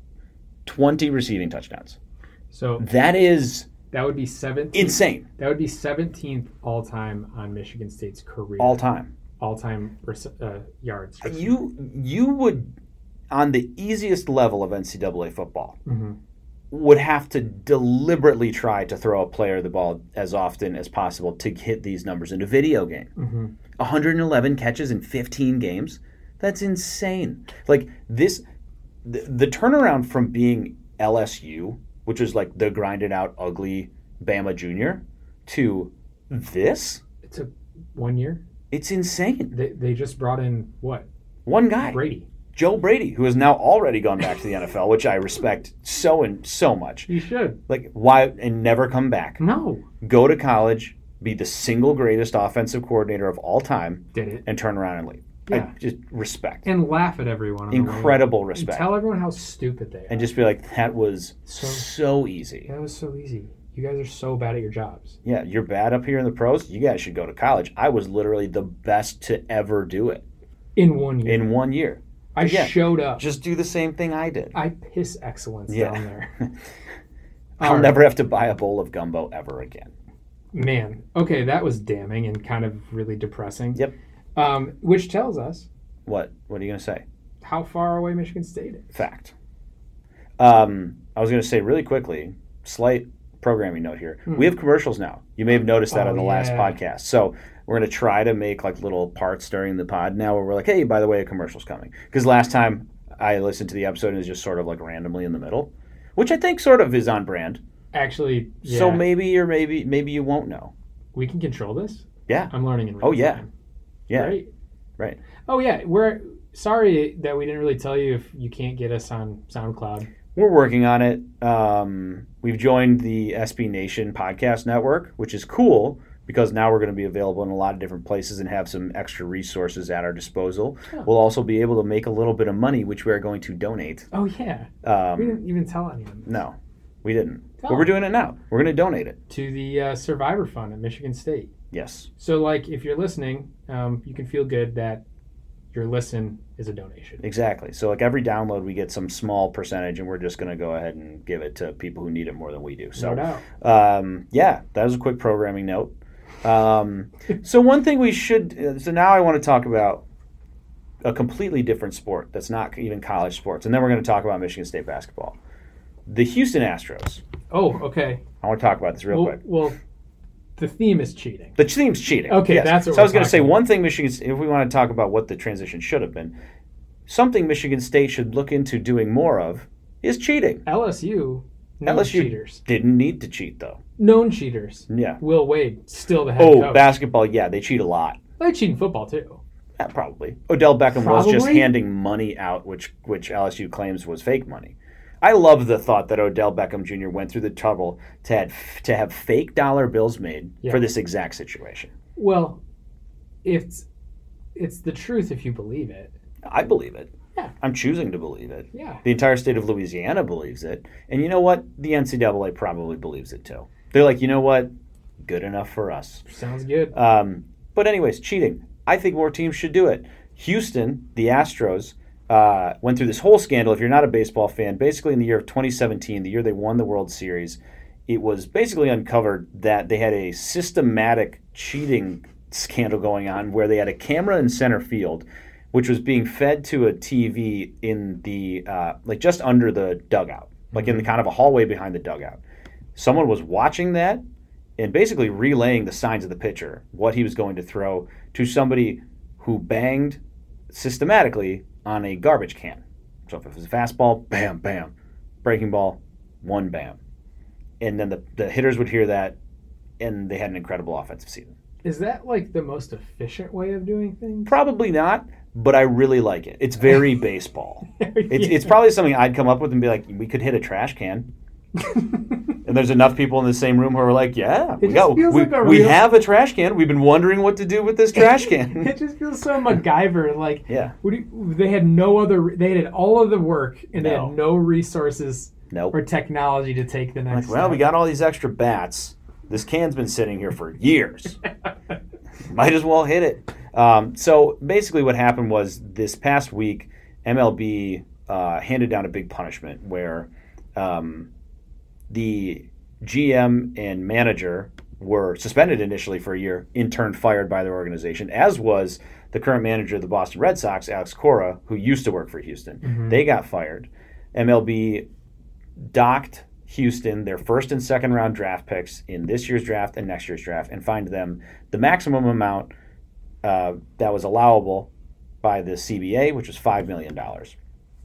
S1: twenty receiving touchdowns.
S2: So
S1: that is
S2: that would be seventeenth,
S1: insane.
S2: That would be seventeenth all time on Michigan State's career.
S1: All time.
S2: All time uh, yards.
S1: You you would, on the easiest level of N C double A football,
S2: mm-hmm.
S1: would have to deliberately try to throw a player the ball as often as possible to hit these numbers in a video game.
S2: Mm-hmm.
S1: one hundred eleven catches in fifteen games? That's insane. Like this, the, the turnaround from being L S U, which was like the grinded out, ugly Bama Junior, to this?
S2: It took one year.
S1: It's insane.
S2: They, they just brought in what?
S1: One guy.
S2: Brady.
S1: Joe Brady, who has now already gone back to the N F L, which I respect so and so much.
S2: You should.
S1: Like, why and never come back?
S2: No.
S1: Go to college, be the single greatest offensive coordinator of all time,
S2: Did it.
S1: and turn around and leave.
S2: Yeah.
S1: I just respect.
S2: And laugh at everyone. On
S1: Incredible
S2: the way.
S1: respect.
S2: And tell everyone how stupid they are.
S1: And just be like, that was so, so easy.
S2: That was so easy. You guys are so bad at your jobs.
S1: Yeah, you're bad up here in the pros. You guys should go to college. I was literally the best to ever do it.
S2: In one year.
S1: In one year.
S2: I
S1: Again,
S2: showed up.
S1: Just do the same thing I did.
S2: I piss excellence
S1: yeah.
S2: down there.
S1: I'll
S2: right.
S1: never have to buy a bowl of gumbo ever again.
S2: Man. Okay, that was damning and kind of really depressing.
S1: Yep.
S2: Um, which tells us.
S1: What? What are you going to say?
S2: How far away Michigan State is.
S1: Fact. Um, I was going to say really quickly, slight programming note here. Hmm. We have commercials now. You may have noticed that
S2: oh,
S1: on the
S2: yeah.
S1: last podcast. So we're going to try to make like little parts during the pod now where we're like, hey, by the way, a commercial's coming. Because last time I listened to the episode and it was just sort of like randomly in the middle, which I think sort of is on brand.
S2: Actually, yeah.
S1: So maybe or maybe maybe you won't know.
S2: We can control this?
S1: Yeah.
S2: I'm learning in real
S1: Oh, yeah.
S2: time.
S1: Yeah.
S2: Right?
S1: Right.
S2: Oh, yeah. We're sorry that we didn't really tell you if you can't get us on SoundCloud.
S1: We're working on it. Um, we've joined the S B Nation podcast network, which is cool, because now we're going to be available in a lot of different places and have some extra resources at our disposal.
S2: Oh.
S1: We'll also be able to make a little bit of money, which we are going to donate.
S2: Oh, yeah.
S1: Um,
S2: we didn't even tell anyone.
S1: No, we didn't.
S2: Tell
S1: but we're
S2: them.
S1: doing it now. We're going to donate it.
S2: To the uh, Survivor Fund at Michigan State.
S1: Yes.
S2: So, like, if you're listening, um, you can feel good that your listen is a donation.
S1: Exactly. So, like, every download, we get some small percentage, and we're just going to go ahead and give it to people who need it more than we do. So,
S2: No doubt.
S1: um, yeah, that was a quick programming note. Um, so, one thing we should... So, now I want to talk about a completely different sport that's not even college sports, and then we're going to talk about Michigan State basketball. The Houston Astros.
S2: Oh, okay.
S1: I want to talk about this real
S2: well,
S1: quick.
S2: Well, the theme is cheating.
S1: The team's cheating.
S2: Okay,
S1: yes.
S2: that's what
S1: so
S2: we're
S1: I was going to say
S2: talking
S1: one thing Michigan, if we want to talk about what the transition should have been, something Michigan State should look into doing more of is cheating.
S2: L S U, known
S1: L S U
S2: cheaters.
S1: didn't need to cheat, though.
S2: Known cheaters.
S1: Yeah.
S2: Will Wade, still the head
S1: Oh,
S2: coach.
S1: basketball, yeah, they cheat a lot.
S2: They cheat in football, too.
S1: Yeah, probably. Odell Beckham was just
S2: Probably?
S1: handing money out, which which L S U claims was fake money. I love the thought that Odell Beckham Junior went through the trouble to have, to have fake dollar bills made
S2: Yeah.
S1: for this exact situation.
S2: Well, it's it's the truth if you believe it.
S1: I believe it.
S2: Yeah.
S1: I'm choosing to believe it.
S2: Yeah.
S1: The entire state of Louisiana believes it. And you know what? The N C double A probably believes it too. They're like, you know what? Good enough for us.
S2: Sounds good.
S1: Um, but anyways, cheating. I think more teams should do it. Houston, the Astros, uh, went through this whole scandal. If you're not a baseball fan, basically in the year of twenty seventeen, the year they won the World Series, it was basically uncovered that they had a systematic cheating scandal going on where they had a camera in center field, which was being fed to a T V in the, uh, like just under the dugout, like in the kind of a hallway behind the dugout. Someone was watching that and basically relaying the signs of the pitcher, what he was going to throw, to somebody who banged systematically on a garbage can. So if it was a fastball, bam, bam. Breaking ball, one bam. And then the, the hitters would hear that, and they had an incredible offensive season.
S2: Is that like the most efficient way of doing things?
S1: Probably not, but I really like it. It's very baseball. It's,
S2: Yeah.
S1: it's probably something I'd come up with and be like, we could hit a trash can. And there's enough people in the same room who are like, yeah, we,
S2: just
S1: got,
S2: feels
S1: we,
S2: like a
S1: we
S2: real-
S1: have a trash can. We've been wondering what to do with this trash can.
S2: It just feels so MacGyver. Like,
S1: Yeah.
S2: what do you, they had no other. They did all of the work, and they
S1: No.
S2: had no resources
S1: Nope.
S2: or technology to take the next.
S1: Like, well,
S2: step.
S1: we got all these extra bats. This can's been sitting here for years. Might as well hit it. Um, so basically what happened was this past week, M L B uh, handed down a big punishment where um, the G M and manager were suspended initially for a year, in turn fired by their organization, as was the current manager of the Boston Red Sox, Alex Cora, who used to work for Houston.
S2: Mhm.
S1: They got fired. M L B docked Houston their first and second round draft picks in this year's draft and next year's draft and fined them the maximum amount uh, that was allowable by the C B A, which was five million dollars.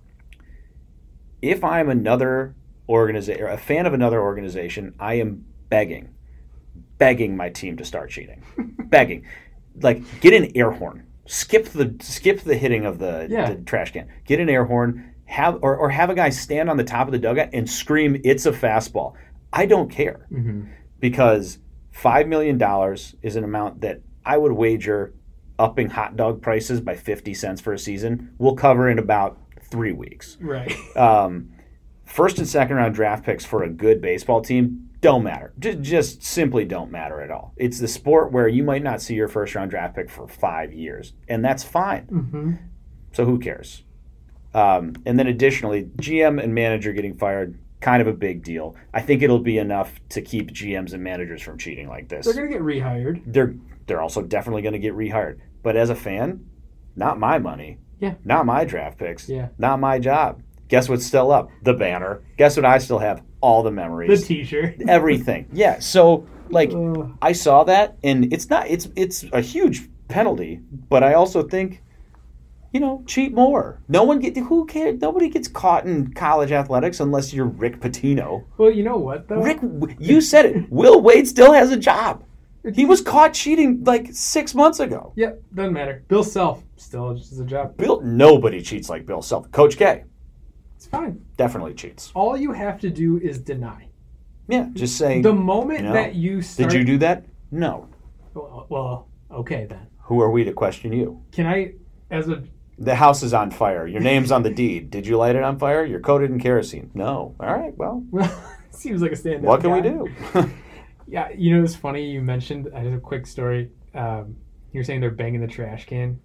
S1: If I'm another organization, a fan of another organization, I am begging, begging my team to start cheating. Begging. Like, get an air horn. Skip the skip the hitting of the,
S2: Yeah.
S1: the trash can. Get an air horn. Have or, or have a guy stand on the top of the dugout and scream, "It's a fastball." I don't care,
S2: Mhm.
S1: because five million dollars is an amount that I would wager upping hot dog prices by fifty cents for a season will cover in about three weeks.
S2: Right.
S1: Um, first and second round draft picks for a good baseball team don't matter. Just, just simply don't matter at all. It's the sport where you might not see your first round draft pick for five years, and that's fine.
S2: hmm
S1: So who cares? Um, and then additionally, G M and manager getting fired, kind of a big deal. I think it'll be enough to keep G Ms and managers from cheating like this.
S2: They're gonna get rehired.
S1: They're they're also definitely going to get rehired. But as a fan, not my money.
S2: Yeah.
S1: Not my draft picks.
S2: Yeah.
S1: Not my job. Guess what's still up? The banner. Guess what I still have? All the
S2: The
S1: memories.
S2: T-shirt.
S1: Everything. Yeah. So like
S2: Ugh.
S1: I saw that, and it's not it's it's a huge penalty, but I also think, you know, cheat more. No one get who cares? Nobody gets caught in college athletics unless you're Rick Pitino.
S2: Well, you know what though?
S1: Rick, you said it. Will Wade still has a job. He was caught cheating like six months ago.
S2: Yep, doesn't matter. Bill Self still just as a job.
S1: Bill, nobody cheats like Bill Self. Coach K
S2: It's fine.
S1: definitely cheats.
S2: All you have to do is deny.
S1: Yeah, just say,
S2: The moment
S1: you know,
S2: that you start,
S1: did you do that? No.
S2: Well, well, okay then.
S1: Who are we to question you?
S2: Can I, as a
S1: The house is on fire. Your name's on the deed. Did you light it on fire? You're coated in kerosene. No. All right. Well,
S2: seems like a stand-up
S1: what can
S2: guy.
S1: we do?
S2: Yeah, you know, it's funny you mentioned, I just a quick story. Um, you're saying they're banging the trash can.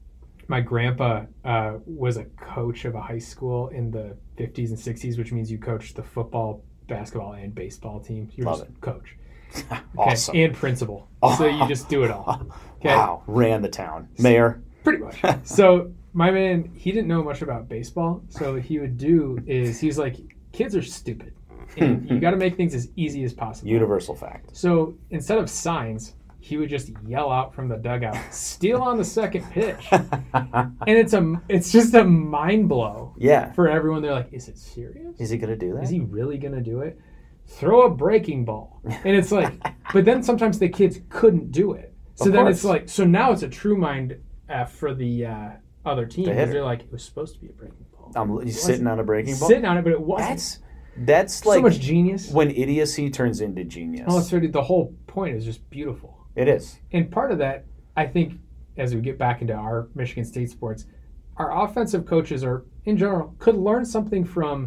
S2: My grandpa uh, was a coach of a high school in the fifties and sixties, which means you coached the football, basketball, and baseball teams. You're
S1: Love
S2: just
S1: it.
S2: coach. Okay?
S1: Awesome.
S2: And principal. So you just do it all. Okay?
S1: Wow. Ran the town. Mayor.
S2: Pretty much. So my man, he didn't know much about baseball. So what he would do is he's like, kids are stupid. And you got to make things as easy as possible.
S1: Universal fact.
S2: So instead of signs, he would just yell out from the dugout, "Steal on the second pitch," and it's a it's just a mind blow.
S1: Yeah.
S2: For everyone, they're like, "Is it serious?
S1: Is he going to do that?
S2: Is he really gonna do it? Throw a breaking ball." And it's like, but then sometimes the kids couldn't do it. So
S1: Of
S2: then
S1: course.
S2: it's like, so now it's a true mind F for the uh, other team.
S1: The hitter.
S2: They're like, it was supposed to be a breaking ball.
S1: I'm
S2: It
S1: sitting
S2: wasn't.
S1: on a breaking ball.
S2: Sitting on it, but it wasn't.
S1: That's that's like
S2: so much genius.
S1: when idiocy turns into genius.
S2: Well, it's really, the whole point is just beautiful.
S1: It is.
S2: And part of that, I think, as we get back into our Michigan State sports, our offensive coaches are, in general, could learn something from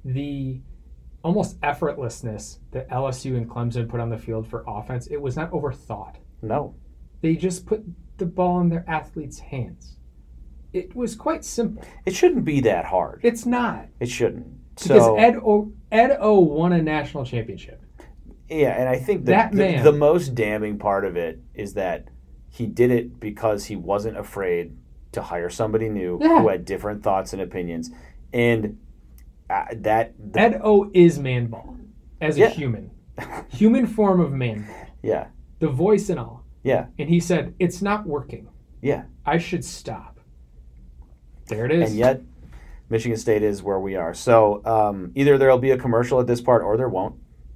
S2: the almost effortlessness that L S U and Clemson put on the field for offense. It was not overthought.
S1: No.
S2: They just put the ball in their athletes' hands. It was quite simple.
S1: It shouldn't be that hard.
S2: It's not.
S1: It shouldn't.
S2: Because
S1: So,
S2: Ed O, Ed O won a national championship.
S1: yeah, and I think
S2: That
S1: that the,
S2: man-
S1: the most damning part of it is that he did it because he wasn't afraid to hire somebody new
S2: Yeah.
S1: who had different thoughts and opinions. And uh, that, the,
S2: Ed O is man ball as a
S1: Yeah.
S2: human. Human form of man ball.
S1: yeah,
S2: The voice and all.
S1: yeah,
S2: And he said, it's not working.
S1: yeah.
S2: I should stop. There it is.
S1: And yet, Michigan State is where we are. So um, either there'll be a commercial at this part or there won't.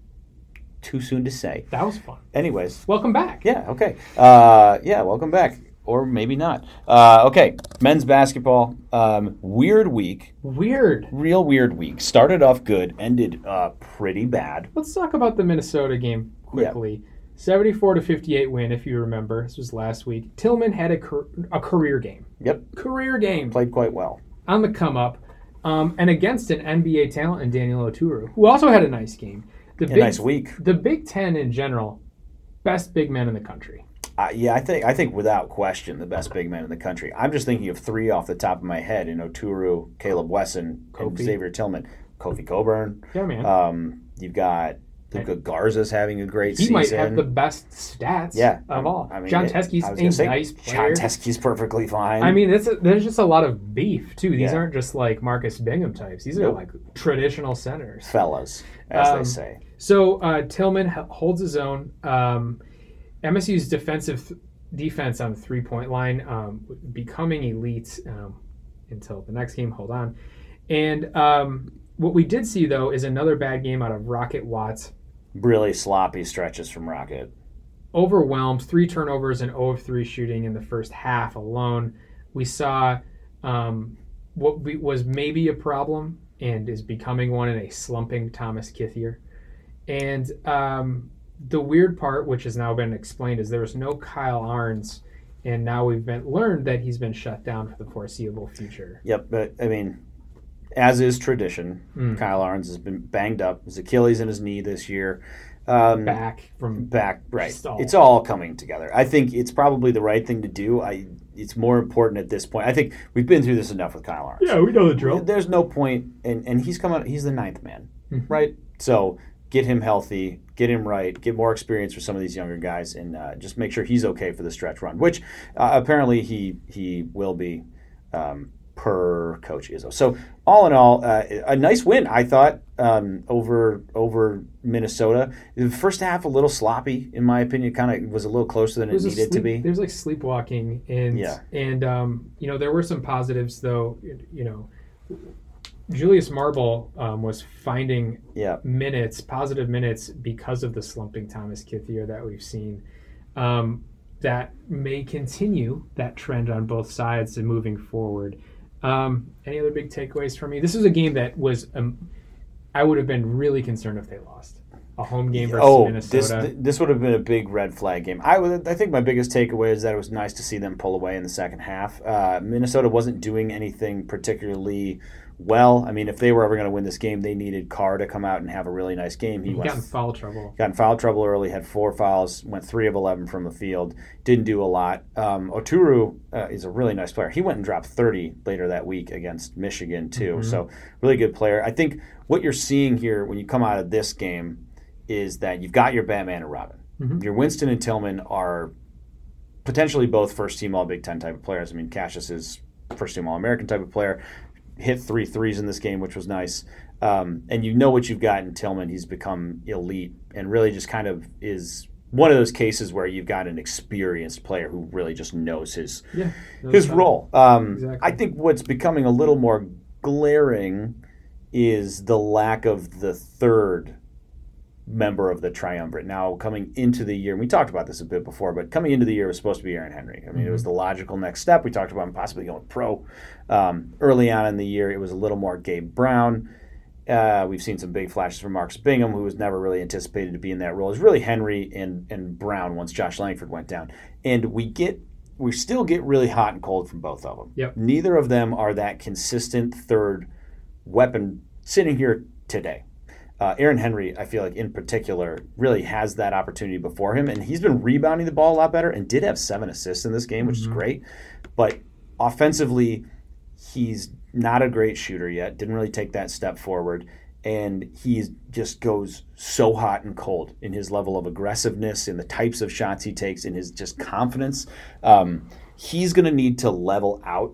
S1: Too soon to say.
S2: That was fun.
S1: Anyways,
S2: Welcome back.
S1: yeah, okay. Uh, yeah, welcome back. Or maybe not. Uh, okay, men's basketball. Um, weird week.
S2: Weird.
S1: Real weird week. Started off good, ended uh, pretty bad.
S2: Let's talk about the Minnesota game quickly. seventy-four to fifty-eight win, if you remember. This was last week. Tillman had a, car- a career game.
S1: Yep,
S2: Career game.
S1: played quite well.
S2: On the come up. Um, and against an N B A talent in Daniel Oturu, who also had a nice game. The
S1: A
S2: big,
S1: nice week.
S2: The Big Ten in general, best big men in the country.
S1: Uh, yeah, I think I think without question the best big man in the country. I'm just thinking of three off the top of my head in Oturu, Caleb Wesson, and
S2: Kofi.
S1: Xavier Tillman. Kofi Coburn.
S2: Yeah, man.
S1: Um, you've got Luka Garza's having a great
S2: he
S1: season.
S2: might have the best stats
S1: yeah,
S2: of all.
S1: I mean,
S2: John
S1: it-
S2: Teskey's
S1: I was
S2: a
S1: gonna say,
S2: nice
S1: John
S2: player.
S1: Teskey's perfectly fine.
S2: I mean, it's a, there's just a lot of beef, too. These
S1: Yeah.
S2: aren't just like Marcus Bingham types. These are
S1: Nope.
S2: like traditional centers.
S1: fellas, as
S2: Um,
S1: they say.
S2: So uh, Tillman h- holds his own. Um, M S U's defensive th- defense on the three-point line um, becoming elite um, until the next game. Hold on. And um, what we did see, though, is another bad game out of Rocket Watts.
S1: Really sloppy stretches from Rocket.
S2: Overwhelmed, three turnovers and zero of three shooting in the first half alone. We saw um, what we, was maybe a problem and is becoming one in a slumping Thomas Kithier. And um, the weird part, which has now been explained, is there was no Kyle Arns, and now we've been learned that he's been shut down for the foreseeable future.
S1: Yep, but I mean, as is tradition,
S2: Mm.
S1: Kyle Arns has been banged up. His Achilles in his knee this year. Um,
S2: Back from
S1: back right.
S2: Just all-
S1: It's all coming together. I think it's probably the right thing to do. I. It's more important at this point. I think we've been through this enough with Kyle Arns.
S2: yeah, we know the drill.
S1: There's no point, and and he's coming. He's the ninth man,
S2: Mhm.
S1: right? So get him healthy, get him right, get more experience for some of these younger guys, and uh, just make sure he's okay for the stretch run, which uh, apparently he he will be. Um, per Coach Izzo. So all in all, uh, a nice win, I thought, um, over over Minnesota. The first half a little sloppy, in my opinion. Kind of was a little closer than it,
S2: was a
S1: needed to
S2: sleep-
S1: be.
S2: There's like sleepwalking, and
S1: Yeah.
S2: and um, you know there were some positives though. You know, Julius Marble um, was finding
S1: Yeah,
S2: minutes, positive minutes, because of the slumping Thomas Kithier that we've seen. Um, that may continue that trend on both sides and moving forward. Um, any other big takeaways from me? This was a game that was, um, I would have been really concerned if they lost. a home game versus
S1: oh,
S2: Minnesota.
S1: this this would have been a big red flag game. I would, I think my biggest takeaway is that it was nice to see them pull away in the second half. Uh, Minnesota wasn't doing anything particularly well. I mean, if they were ever going to win this game, they needed Carr to come out and have a really nice game.
S2: He, he
S1: went,
S2: got in foul trouble.
S1: Got in foul trouble early, had four fouls, went three of eleven from the field, didn't do a lot. Um, Oturu uh, is a really nice player. He went and dropped thirty later that week against Michigan, too. Mm-hmm. So, really good player. I think what you're seeing here when you come out of this game is that you've got your Batman and Robin. Mm-hmm. Your Winston and Tillman are potentially both first-team All-Big Ten type of players. I mean, Cassius is first-team All-American type of player. Hit three threes in this game, which was nice. Um, and you know what you've got in Tillman. He's become elite and really just kind of is one of those cases where you've got an experienced player who really just knows his
S2: yeah,
S1: his role. Um,
S2: exactly.
S1: I think what's becoming a little more glaring is the lack of the third member of the triumvirate. Now, coming into the year, and we talked about this a bit before, but coming into the year was supposed to be Aaron Henry. I mean, mm-hmm. it was the logical next step. We talked about him possibly going pro. Um, early on in the year, it was a little more Gabe Brown. Uh, we've seen some big flashes from Marcus Bingham, who was never really anticipated to be in that role. It was really Henry and, and Brown once Josh Langford went down. And we get we still get really hot and cold from both of them.
S2: Yep.
S1: Neither of them are that consistent third weapon sitting here today. Uh, Aaron Henry, I feel like in particular, really has that opportunity before him, and he's been rebounding the ball a lot better and did have seven assists in this game, which mm-hmm. is great. But offensively, he's not a great shooter yet, didn't really take that step forward, and he just goes so hot and cold in his level of aggressiveness, in the types of shots he takes, in his just confidence. Um, he's going to need to level out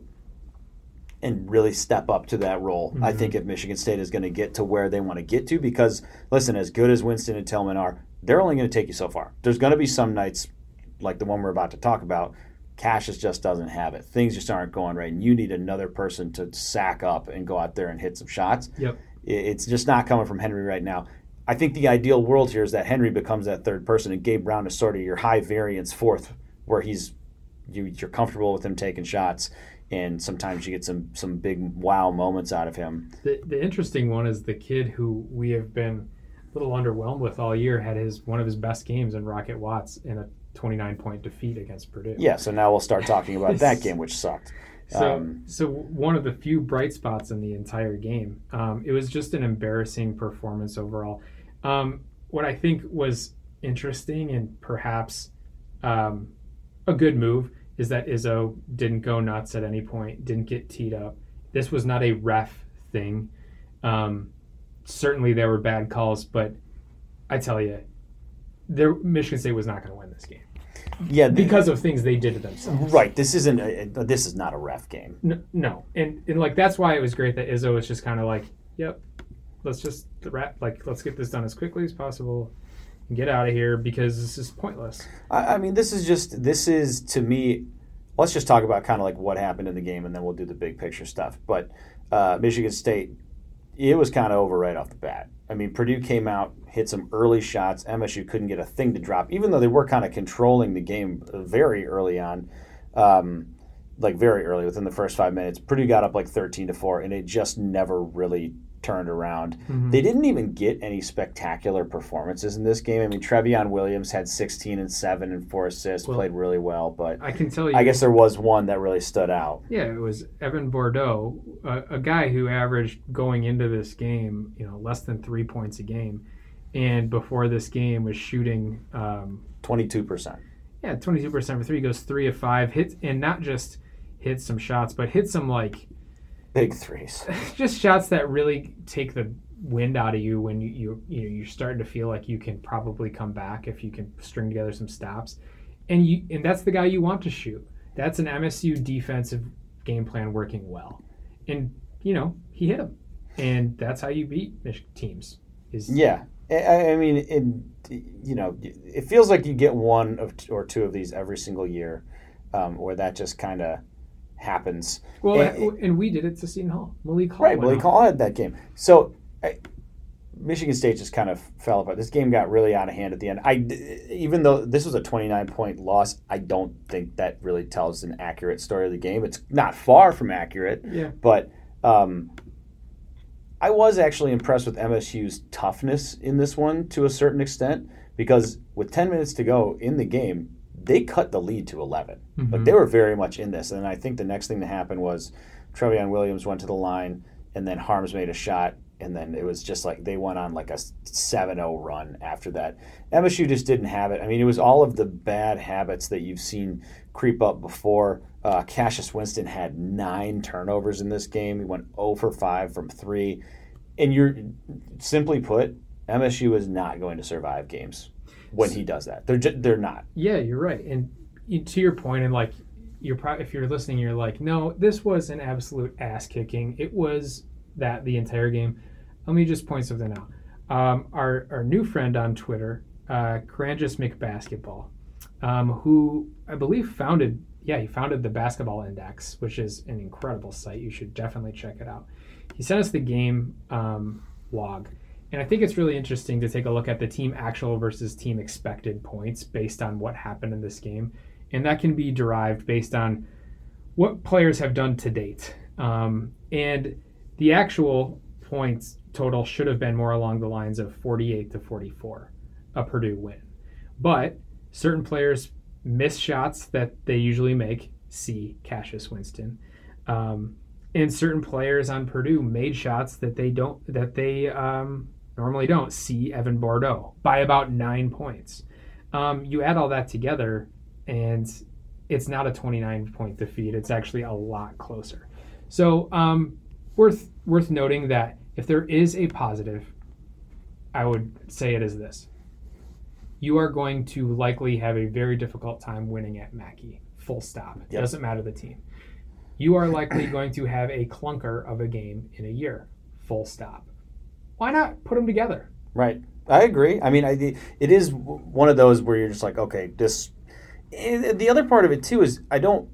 S1: and really step up to that role, mm-hmm. I think, if Michigan State is going to get to where they want to get to. Because, listen, as good as Winston and Tillman are, they're only going to take you so far. There's going to be some nights, like the one we're about to talk about, Cassius just doesn't have it. Things just aren't going right, and you need another person to sack up and go out there and hit some shots.
S2: Yep.
S1: It's just not coming from Henry right now. I think the ideal world here is that Henry becomes that third person, and Gabe Brown is sort of your high variance fourth, where he's you, you're comfortable with him taking shots. And sometimes you get some some big wow moments out of him.
S2: The the interesting one is the kid who we have been a little underwhelmed with all year had his one of his best games in Rocket Watts in a twenty-nine point defeat against Purdue.
S1: Yeah, so now we'll start talking about that game, which sucked.
S2: So,
S1: um,
S2: so one of the few bright spots in the entire game. Um, it was just an embarrassing performance overall. Um, what I think was interesting and perhaps um, a good move is that Izzo didn't go nuts at any point, didn't get teed up. This was not a ref thing. Um, certainly there were bad calls, but I tell you, there, Michigan State was not going to win this game.
S1: Yeah,
S2: because of things they did to themselves.
S1: Right. This isn't. A, this is not a ref game.
S2: No, no. And, and like that's why it was great that Izzo was just kind of like, "Yep, let's just wrap. Like, let's get this done as quickly as possible and get out of here because this is pointless."
S1: I, I mean, this is just. This is to me. Let's just talk about kind of like what happened in the game, and then we'll do the big picture stuff. But uh, Michigan State, it was kind of over right off the bat. I mean, Purdue came out, hit some early shots. M S U couldn't get a thing to drop, even though they were kind of controlling the game very early on, um, like very early within the first five minutes. Purdue got up like thirteen to four, and it just never really turned around. Mm-hmm. They didn't even get any spectacular performances in this game. I mean, Trevion Williams had sixteen and seven and four assists, well, played really well, but
S2: I can tell you,
S1: I guess there was one that really stood out.
S2: Yeah, it was Evan Bordeaux, a, a guy who averaged going into this game, you know, less than three points a game, and before this game was shooting um,
S1: twenty-two percent.
S2: Yeah, twenty-two percent for three. He goes three of five, hits, and not just hit some shots, but hit some like
S1: big threes.
S2: Just shots that really take the wind out of you when you, you you know you're starting to feel like you can probably come back if you can string together some stops. And you and that's the guy you want to shoot. That's an M S U defensive game plan working well. And you know, he hit him. And that's how you beat teams. Is
S1: Yeah. I, I mean, it, you know, it feels like you get one of or two of these every single year, um, where that just kind of happens.
S2: Well,
S1: and,
S2: and we did it to Seton Hall. Malik Hall.
S1: Right, Malik Hall had that game. So I, Michigan State just kind of fell apart. This game got really out of hand at the end. I, even though this was a twenty-nine point loss, I don't think that really tells an accurate story of the game. It's not far from accurate.
S2: Yeah.
S1: But um, I was actually impressed with M S U's toughness in this one to a certain extent, because with ten minutes to go in the game, they cut the lead to eleven. Mm-hmm. Like, they were very much in this. And I think the next thing that happened was Trevion Williams went to the line, and then Harms made a shot, and then it was just like they went on like a seven oh run after that. M S U just didn't have it. I mean, it was all of the bad habits that you've seen creep up before. Uh, Cassius Winston had nine turnovers in this game. He went zero for five from three. And you're simply put, M S U is not going to survive games when he does that. They're just, they're not.
S2: Yeah, you're right. And to your point, and like you're probably, if you're listening, you're like, no, this was an absolute ass kicking. It was that the entire game. Let me just point something out. Um, our our new friend on Twitter, uh, Karanjis McBasketball, um, who I believe founded, yeah, he founded the Basketball Index, which is an incredible site. You should definitely check it out. He sent us the game um, log, and I think it's really interesting to take a look at the team actual versus team expected points based on what happened in this game, and that can be derived based on what players have done to date. Um, and the actual points total should have been more along the lines of forty-eight to forty-four, a Purdue win. But certain players miss shots that they usually make, see Cassius Winston. Um, and certain players on Purdue made shots that they don't that they um, normally don't, see Evan Bordeaux by about nine points. Um, you add all that together, and it's not a twenty-nine point defeat. It's actually a lot closer. So um, worth worth noting that if there is a positive, I would say it is this. You are going to likely have a very difficult time winning at Mackey. Full stop. It yep. doesn't matter the team. You are likely going to have a clunker of a game in a year. Full stop. Why not put them together?
S1: Right. I agree. I mean, I, it is one of those where you're just like, okay, this. The other part of it too is I don't,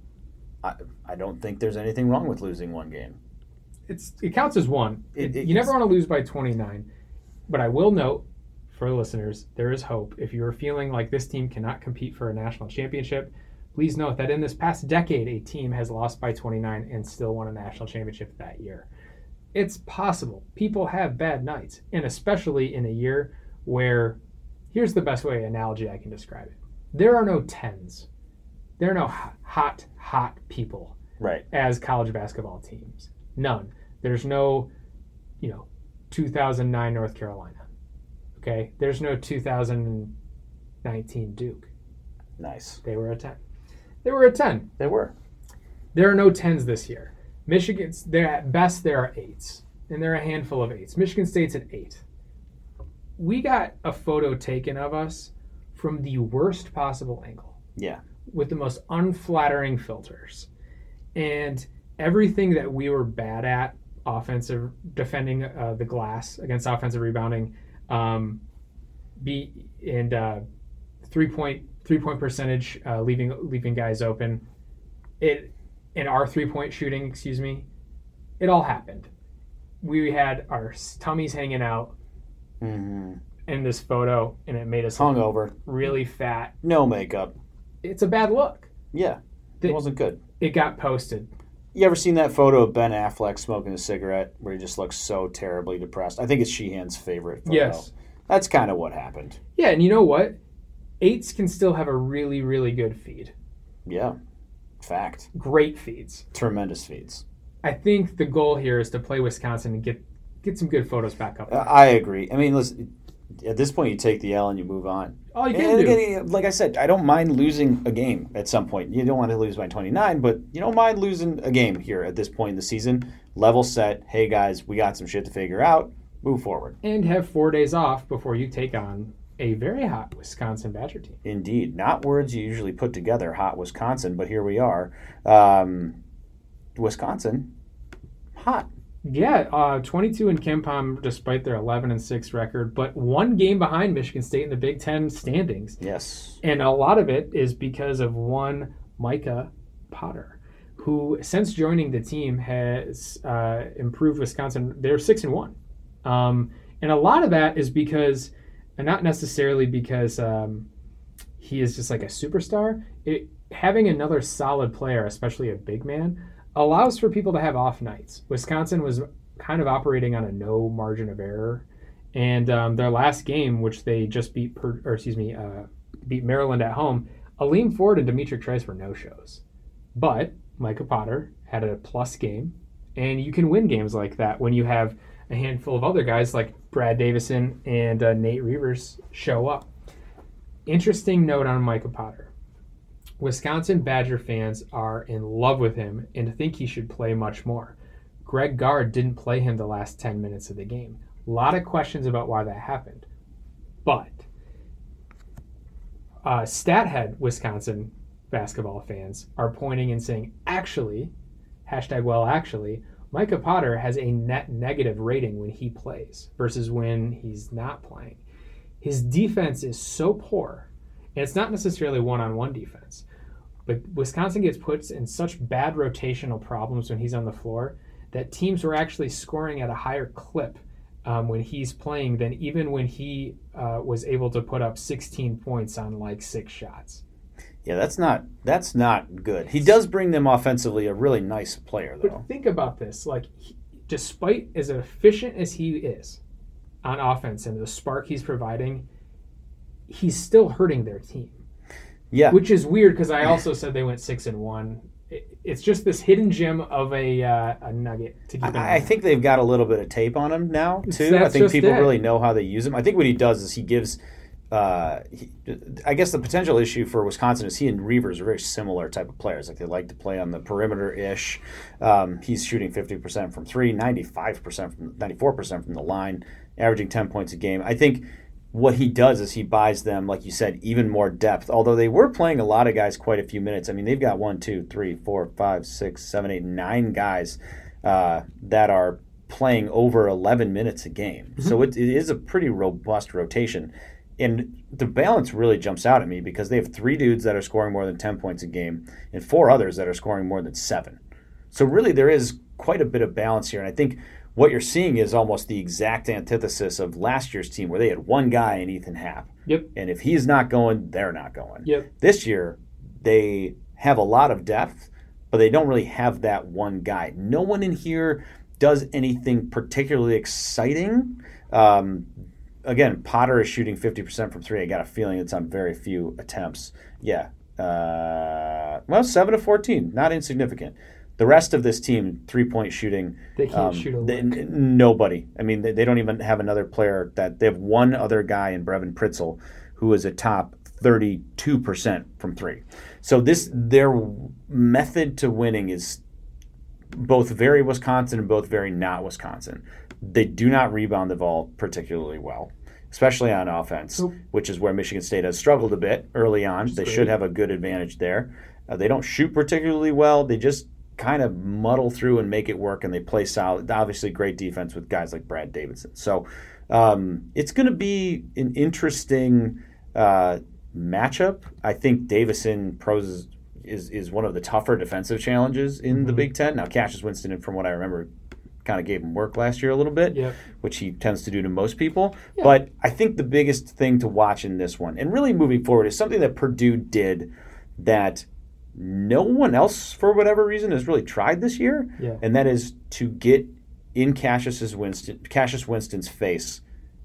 S1: I, I don't think there's anything wrong with losing one game.
S2: It's it counts as one.
S1: It, it,
S2: you never want to lose by twenty-nine. But I will note, for listeners, there is hope. If you are feeling like this team cannot compete for a national championship, please note that in this past decade, a team has lost by twenty-nine and still won a national championship that year. It's possible. People have bad nights, and especially in a year where, here's the best way analogy I can describe it. There are no tens. There are no hot, hot people
S1: right.
S2: as college basketball teams. None. There's no, you know, two thousand nine North Carolina. Okay? There's no two thousand nineteen Duke.
S1: Nice.
S2: They were a ten. They were a ten.
S1: They were.
S2: There are no tens this year. Michigan's, they're at best, there are eights. And there are a handful of eights. Michigan State's at eight. We got a photo taken of us from the worst possible angle.
S1: Yeah.
S2: With the most unflattering filters. And everything that we were bad at, offensive, defending uh, the glass against offensive rebounding, um, be and uh, three point three point percentage, uh, leaving leaving guys open, it and our three point shooting, excuse me, it all happened. We had our tummies hanging out
S1: mm-hmm.
S2: in this photo, and it made us
S1: hungover,
S2: really fat,
S1: no makeup.
S2: It's a bad look.
S1: Yeah, it wasn't good.
S2: It got posted.
S1: You ever seen that photo of Ben Affleck smoking a cigarette where he just looks so terribly depressed? I think it's Sheehan's favorite photo.
S2: Yes.
S1: That's kind of what happened.
S2: Yeah, and you know what? Eights can still have a really, really good feed.
S1: Yeah. Fact.
S2: Great feeds.
S1: Tremendous feeds.
S2: I think the goal here is to play Wisconsin and get get some good photos back up.
S1: Uh, I agree. I mean, listen, at this point, you take the L and you move on.
S2: All you can
S1: and
S2: do.
S1: Again, like I said, I don't mind losing a game at some point. You don't want to lose by twenty-nine, but you don't mind losing a game here at this point in the season. Level set. Hey, guys, we got some shit to figure out. Move forward.
S2: And have four days off before you take on a very hot Wisconsin Badger team.
S1: Indeed. Not words you usually put together, hot Wisconsin, but here we are. Um, Wisconsin, hot.
S2: Yeah, uh, twenty-two in KenPom despite their eleven and six record, but one game behind Michigan State in the Big Ten standings.
S1: Yes.
S2: And a lot of it is because of one Micah Potter, who since joining the team has uh, improved Wisconsin. They're six and one. Um, and a lot of that is because, and not necessarily because um, he is just like a superstar, it, having another solid player, especially a big man, allows for people to have off nights. Wisconsin was kind of operating on a no margin of error. And um, their last game, which they just beat, per, or excuse me, uh, beat Maryland at home, Aleem Ford and Demetric Trice were no-shows. But Micah Potter had a plus game, and you can win games like that when you have a handful of other guys like Brad Davison and uh, Nate Reavers show up. Interesting note on Micah Potter. Wisconsin Badger fans are in love with him and think he should play much more. Greg Gard didn't play him the last ten minutes of the game. A lot of questions about why that happened. But uh, StatHead Wisconsin basketball fans are pointing and saying, actually, hashtag well actually, Micah Potter has a net negative rating when he plays versus when he's not playing. His defense is so poor, and it's not necessarily one-on-one defense, but Wisconsin gets put in such bad rotational problems when he's on the floor that teams were actually scoring at a higher clip um, when he's playing than even when he uh, was able to put up sixteen points on like six shots.
S1: Yeah, that's not that's not good. He does bring them offensively a really nice player, though.
S2: But think about this. Like, he, despite as efficient as he is on offense and the spark he's providing, he's still hurting their team.
S1: Yeah.
S2: Which is weird because I also said they went six and one. It, it's just this hidden gem of a uh, a nugget to keep.
S1: I, I think they've got a little bit of tape on him now too.
S2: That's
S1: I think people
S2: it.
S1: really know how they use him. I think what he does is he gives. Uh, he, I guess the potential issue for Wisconsin is he and Reavers are very similar type of players. Like they like to play on the perimeter-ish. Um, he's shooting fifty percent from three, ninety-five percent from ninety-four percent from the line, averaging ten points a game. I think what he does is he buys them, like you said, even more depth. Although they were playing a lot of guys quite a few minutes. I mean, they've got one, two, three, four, five, six, seven, eight, nine guys uh, that are playing over eleven minutes a game. Mm-hmm. So it, it is a pretty robust rotation. And the balance really jumps out at me because they have three dudes that are scoring more than ten points a game and four others that are scoring more than seven. So really there is quite a bit of balance here. And I think what you're seeing is almost the exact antithesis of last year's team where they had one guy in Ethan Happ.
S2: Yep.
S1: And if he's not going, they're not going.
S2: Yep.
S1: This year, they have a lot of depth, but they don't really have that one guy. No one in here does anything particularly exciting. Um, Again, Potter is shooting fifty percent from three. I got a feeling it's on very few attempts. Yeah. Uh, well, seven of fourteen. Not insignificant. The rest of this team, three-point shooting.
S2: They can't um, shoot a
S1: they, Nobody. I mean, they, they don't even have another player. that They have one other guy in Brevin Pritzel who is a top thirty-two percent from three. So this their method to winning is both very Wisconsin and both very not Wisconsin. They do not rebound the ball particularly well, especially on offense, nope. which is where Michigan State has struggled a bit early on. They great. should have a good advantage there. Uh, they don't shoot particularly well. They just kind of muddle through and make it work, and they play solid. Obviously, great defense with guys like Brad Davidson. So um, it's going to be an interesting uh, matchup. I think Davison poses is, is one of the tougher defensive challenges in mm-hmm. the Big Ten. Now, Cassius Winston, from what I remember, kind of gave him work last year a little bit, yep. which he tends to do to most people. Yep. But I think the biggest thing to watch in this one, and really moving forward, is something that Purdue did that no one else, for whatever reason, has really tried this year,
S2: yeah.
S1: and that is to get in Cassius Winston, Cassius Winston's face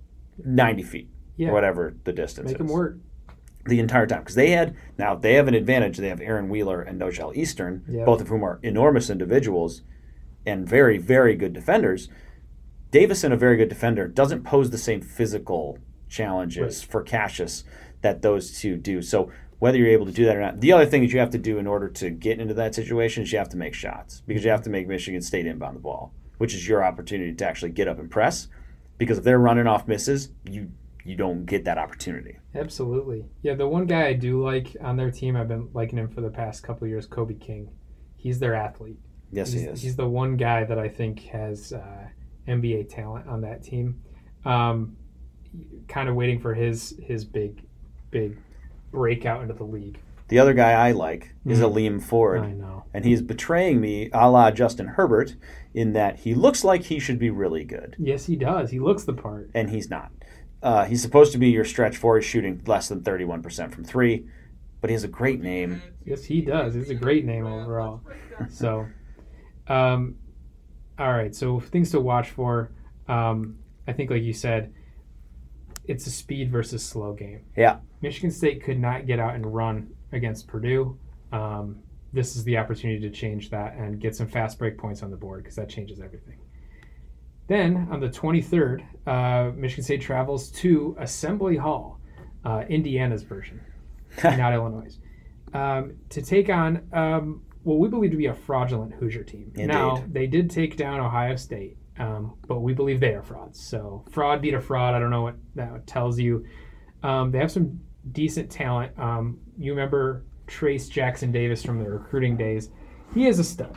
S1: ninety feet, yeah. or whatever the distance
S2: Make
S1: is.
S2: Make him work.
S1: The entire time. Because they had, now they have an advantage. They have Aaron Wheeler and Nojel Eastern, yep. both of whom are enormous individuals and very, very good defenders. Davison, a very good defender, doesn't pose the same physical challenges right. for Cassius that those two do. So whether you're able to do that or not, the other thing that you have to do in order to get into that situation is you have to make shots, because you have to make Michigan State inbound the ball, which is your opportunity to actually get up and press. Because if they're running off misses, you you don't get that opportunity.
S2: Absolutely. Yeah, the one guy I do like on their team, I've been liking him for the past couple of years, Kobe King. He's their athlete.
S1: Yes,
S2: he's,
S1: he is.
S2: He's the one guy that I think has uh, N B A talent on that team. Um, kind of waiting for his his big, big breakout into the league.
S1: The other guy I like is
S2: mm.
S1: Aleem Ford.
S2: I know.
S1: And he's betraying me a la Justin Herbert in that he looks like he should be really good.
S2: Yes, he does. He looks the part.
S1: And he's not. Uh, he's supposed to be your stretch four. He's shooting less than thirty-one percent from three. But he has a great name.
S2: Yes, he does. It's a great name overall. So... Um, All right, so things to watch for. Um, I think, like you said, it's a speed versus slow game.
S1: Yeah.
S2: Michigan State could not get out and run against Purdue. Um, this is the opportunity to change that and get some fast break points on the board because that changes everything. Then on the twenty-third, uh, Michigan State travels to Assembly Hall, uh, Indiana's version, not Illinois, um, to take on um, what we believe to be a fraudulent Hoosier team.
S1: Indeed.
S2: Now, they did take down Ohio State, um, but we believe they are frauds. So fraud beat a fraud. I don't know what that tells you. Um, they have some decent talent. Um, you remember Trace Jackson Davis from the recruiting days. He is a stud.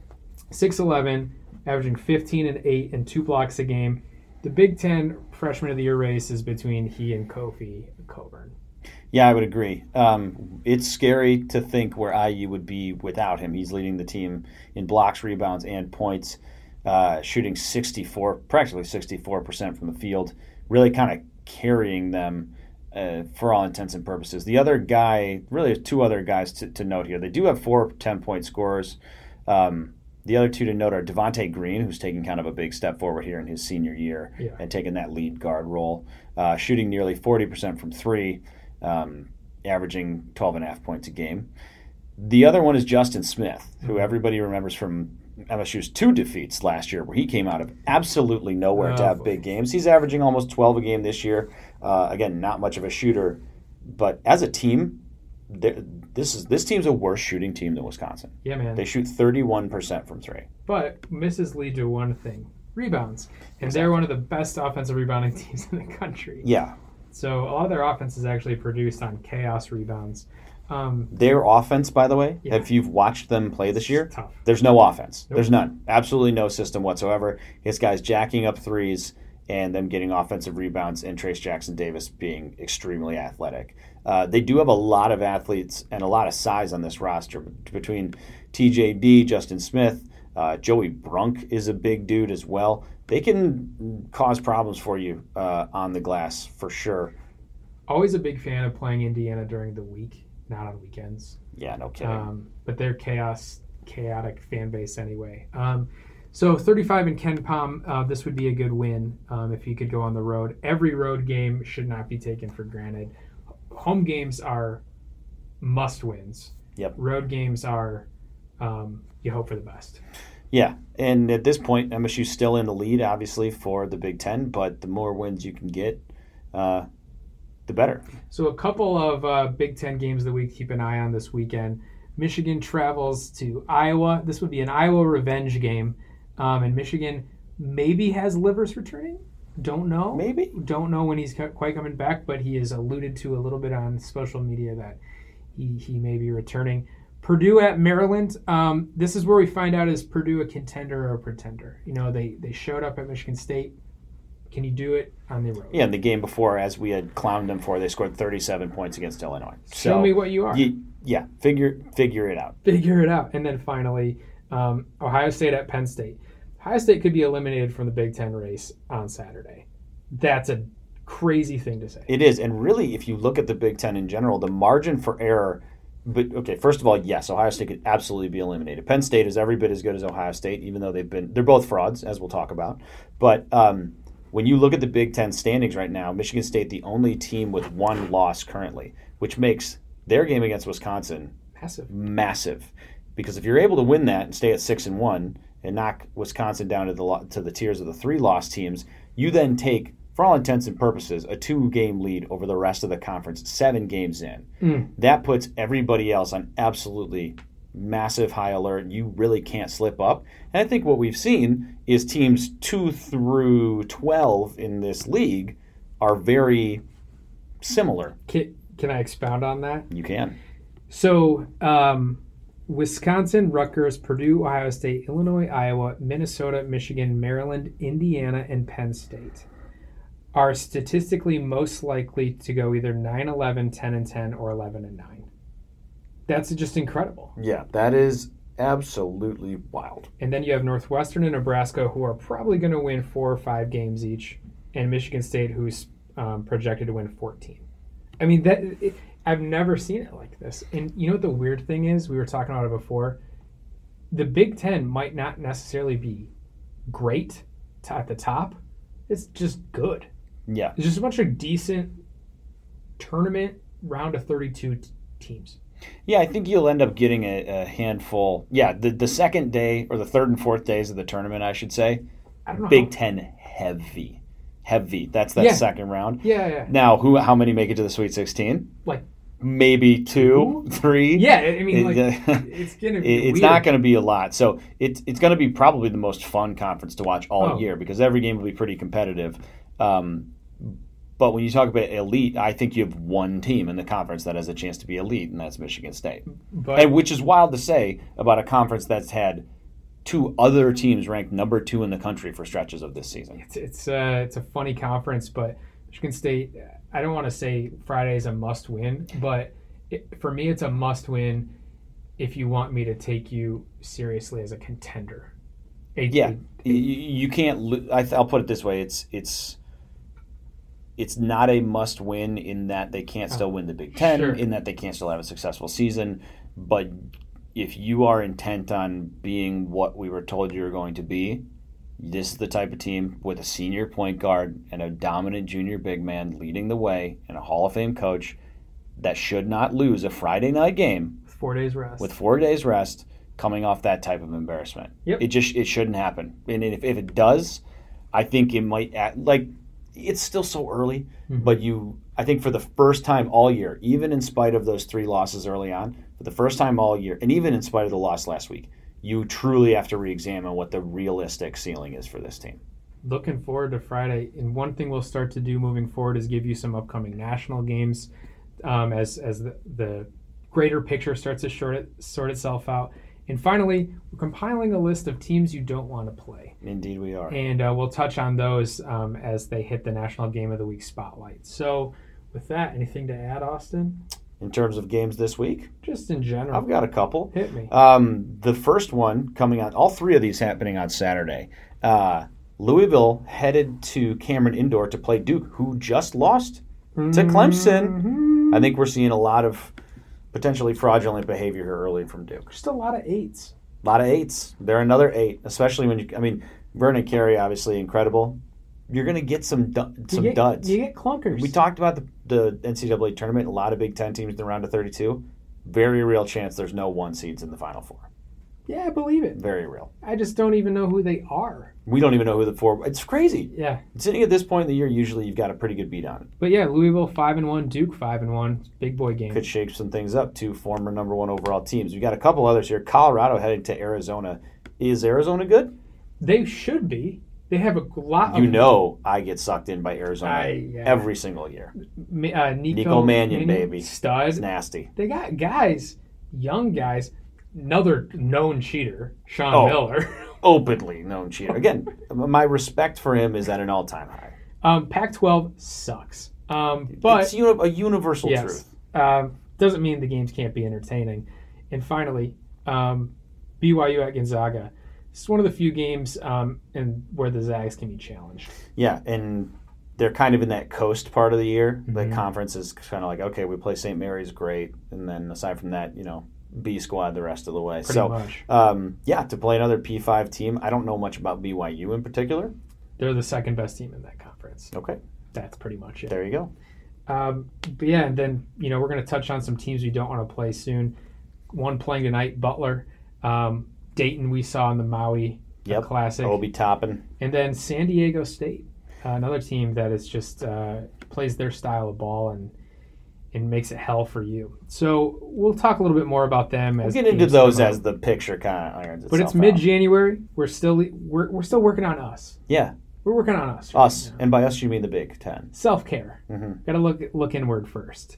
S2: six eleven, averaging fifteen and eight and two blocks a game. The Big Ten Freshman of the Year race is between he and Kofi Coburn.
S1: Yeah, I would agree. Um, it's scary to think where I U would be without him. He's leading the team in blocks, rebounds, and points, uh, shooting sixty-four, practically sixty-four percent from the field, really kind of carrying them uh, for all intents and purposes. The other guy, really two other guys to, to note here. They do have four ten-point scorers. Um, the other two to note are Devontae Green, who's taking kind of a big step forward here in his senior year
S2: Yeah.
S1: and taking that lead guard role, uh, shooting nearly forty percent from three. Um, averaging twelve and a half points a game. The other one is Justin Smith, who everybody remembers from M S U's two defeats last year, where he came out of absolutely nowhere
S2: Oh,
S1: to have
S2: boy.
S1: big games. He's averaging almost twelve a game this year. Uh, again, not much of a shooter, but as a team, this is this team's a worse shooting team than Wisconsin.
S2: Yeah, man.
S1: They shoot thirty-one percent from three.
S2: But misses lead to one thing: rebounds. And they're one of the best offensive rebounding teams in the country.
S1: Yeah.
S2: So a lot of their offense is actually produced on chaos rebounds. Um,
S1: Their offense, by the way,
S2: Yeah.
S1: if you've watched them play this year,
S2: tough.
S1: there's no offense.
S2: Nope.
S1: There's none. Absolutely no system whatsoever. It's guys jacking up threes and them getting offensive rebounds, and Trace Jackson Davis being extremely athletic. Uh, they do have a lot of athletes and a lot of size on this roster between T J D, Justin Smith, uh, Joey Brunk is a big dude as well. They can cause problems for you uh, on the glass for sure.
S2: Always a big fan of playing Indiana during the week, not on weekends.
S1: Yeah, no kidding.
S2: Um, but they're chaos, chaotic fan base anyway. Um, so thirty-five in Ken Palm, uh, this would be a good win um, if you could go on the road. Every road game should not be taken for granted. Home games are must wins.
S1: Yep.
S2: Road games are um, you hope for the best.
S1: Yeah, and at this point, M S U's still in the lead, obviously, for the Big Ten, but the more wins you can get, uh, the better.
S2: So a couple of uh, Big Ten games that we keep an eye on this weekend. Michigan travels to Iowa. This would be an Iowa revenge game. Um, and Michigan maybe has Livers returning. Don't know.
S1: Maybe.
S2: Don't know when he's co- quite coming back, but he has alluded to a little bit on social media that he, he may be returning. Purdue at Maryland. Um, this is where we find out, is Purdue a contender or a pretender? You know, they, they showed up at Michigan State. Can you do it on the road?
S1: Yeah, in the game before, as we had clowned them for, they scored thirty-seven points against Illinois.
S2: Show
S1: so,
S2: me what you are.
S1: Ye- yeah, figure figure it out.
S2: Figure it out. And then finally, um, Ohio State at Penn State. Ohio State could be eliminated from the Big Ten race on Saturday. That's a crazy thing to say.
S1: It is, and really, if you look at the Big Ten in general, the margin for error. But okay, first of all, yes, Ohio State could absolutely be eliminated. Penn State is every bit as good as Ohio State, even though they've been—they're both frauds, as we'll talk about. But um, when you look at the Big Ten standings right now, Michigan State the only team with one loss currently, which makes their game against Wisconsin
S2: Massive.
S1: massive. Because if you're able to win that and stay at six and one and knock Wisconsin down to the lo- to the tiers of the three loss teams, you then take, for all intents and purposes, a two-game lead over the rest of the conference, seven games in.
S2: Mm.
S1: That puts everybody else on absolutely massive high alert. You really can't slip up. And I think what we've seen is teams two through twelve in this league are very similar.
S2: Can, can I expound on that?
S1: You can.
S2: So, um, Wisconsin, Rutgers, Purdue, Ohio State, Illinois, Iowa, Minnesota, Michigan, Maryland, Indiana, and Penn State are statistically most likely to go either nine eleven, ten and ten, or eleven and nine. That's just incredible.
S1: Yeah, that is absolutely wild.
S2: And then you have Northwestern and Nebraska, who are probably going to win four or five games each, and Michigan State, who's um, projected to win fourteen. I mean, that it, I've never seen it like this. And you know what the weird thing is? We were talking about it before. The Big Ten might not necessarily be great t- at the top. It's just good.
S1: Yeah.
S2: It's just a bunch of decent tournament round of thirty-two t- teams.
S1: Yeah, I think you'll end up getting a, a handful. Yeah, the, the second day, or the third and fourth days of the tournament, I should say,
S2: I don't know.
S1: Big
S2: how-
S1: Ten heavy. Heavy. That's that
S2: Yeah.
S1: second round.
S2: Yeah, yeah.
S1: Now, who? How many make it to the Sweet sixteen?
S2: Like,
S1: Maybe two, three.
S2: yeah, I mean, like,
S1: It-
S2: it's going to be
S1: It's
S2: weird.
S1: not going to be a lot. So it's it's going to be probably the most fun conference to watch all
S2: Oh.
S1: year because every game will be pretty competitive. Um, but when you talk about elite, I think you have one team in the conference that has a chance to be elite, and that's Michigan State.
S2: But,
S1: And which is wild to say about a conference that's had two other teams ranked number two in the country for stretches of this season.
S2: It's it's uh, it's a funny conference, but Michigan State. I don't want to say Friday is a must win, but it, for me, it's a must win if you want me to take you seriously as a contender. A-
S1: Yeah,
S2: a-
S1: you, you can't. lo- I th- I'll put it this way: it's it's it's not a must win in that they can't still win the Big Ten,
S2: Sure.
S1: in that they can't still have a successful season, but if you are intent on being what we were told you were going to be, this is the type of team with a senior point guard and a dominant junior big man leading the way and a Hall of Fame coach that should not lose a Friday night game
S2: four days rest.
S1: with four days rest coming off that type of embarrassment.
S2: Yep.
S1: It just it shouldn't happen. And if, if it does, I think it might act, like it's still so early,
S2: Mhm.
S1: but you I think for the first time all year, even in spite of those three losses early on, for the first time all year, and even in spite of the loss last week, you truly have to re-examine what the realistic ceiling is for this team.
S2: Looking forward to Friday. And one thing we'll start to do moving forward is give you some upcoming national games um, as as the, the greater picture starts to sort, it, sort itself out. And finally, we're compiling a list of teams you don't want to play.
S1: Indeed we are.
S2: And uh, we'll touch on those um, as they hit the National Game of the Week spotlight. So with that, anything to add, Austin?
S1: In terms of games this week,
S2: Just in general.
S1: I've got a couple.
S2: Hit me.
S1: Um, the first one coming on, all three of these happening on Saturday. Uh, Louisville headed to Cameron Indoor to play Duke, who just lost to Clemson.
S2: Mhm.
S1: I think we're seeing a lot of potentially fraudulent behavior here early from Duke.
S2: Just a lot of eights.
S1: A lot of eights. They're another eight, especially when you, I mean, Vernon Carey, obviously incredible. You're going to get some du- some
S2: you get,
S1: duds.
S2: You get clunkers.
S1: We talked about the, the N C double A tournament, a lot of Big Ten teams in the round of thirty-two. Very real chance there's no one seeds in the Final Four.
S2: Yeah, I believe it.
S1: Very real.
S2: I just don't even know who they are.
S1: We don't even know who the four. It's crazy.
S2: Yeah.
S1: Sitting at this point in the year, usually you've got a pretty good beat on it.
S2: But yeah, Louisville five and one, Duke five and one, big boy game.
S1: Could shake some things up. Two former number one overall teams. We got a couple others here. Colorado heading to Arizona. Is Arizona good?
S2: They should be. They have a lot of
S1: You know, I get sucked in by Arizona
S2: I, yeah.
S1: every single year.
S2: Ma- uh, Nico,
S1: Nico Mannion, baby.
S2: stud.
S1: It's nasty.
S2: They got guys, young guys. Another known cheater, Sean
S1: Oh.
S2: Miller.
S1: Openly known cheater. Again, my respect for him is at an all-time high.
S2: Um, Pac twelve sucks. Um, but
S1: it's uni- a universal
S2: yes,
S1: truth.
S2: um, doesn't mean the games can't be entertaining. And finally, um, B Y U at Gonzaga. It's one of the few games um, in where the Zags can be challenged.
S1: Yeah, and they're kind of in that coast part of the year. The
S2: Mhm.
S1: conference is kind of like, okay, we play Saint Mary's, great. And then aside from that, you know, B squad the rest of the way.
S2: Pretty
S1: so,
S2: much.
S1: um, yeah, to play another P five team. I don't know much about B Y U in particular.
S2: They're the second best team in that conference.
S1: Okay,
S2: That's pretty much it.
S1: there you go.
S2: Um, but yeah, and then, you know, we're going to touch on some teams we don't want to play soon. One playing tonight, Butler. Um, Dayton, we saw in the Maui
S1: Yep.
S2: Classic.
S1: Obi Toppin.
S2: And then San Diego State, uh, another team that is just uh, plays their style of ball and and makes it hell for you. So we'll talk a little bit more about them.
S1: We'll
S2: as
S1: get into
S2: games
S1: those
S2: come up.
S1: as the picture kind of irons itself
S2: But it's
S1: out.
S2: mid-January. We're still we're, we're still working on us.
S1: Yeah,
S2: We're working on us. right
S1: us.
S2: now.
S1: And by us, you mean the Big Ten.
S2: Self-care.
S1: Mhm.
S2: Got to look look inward first.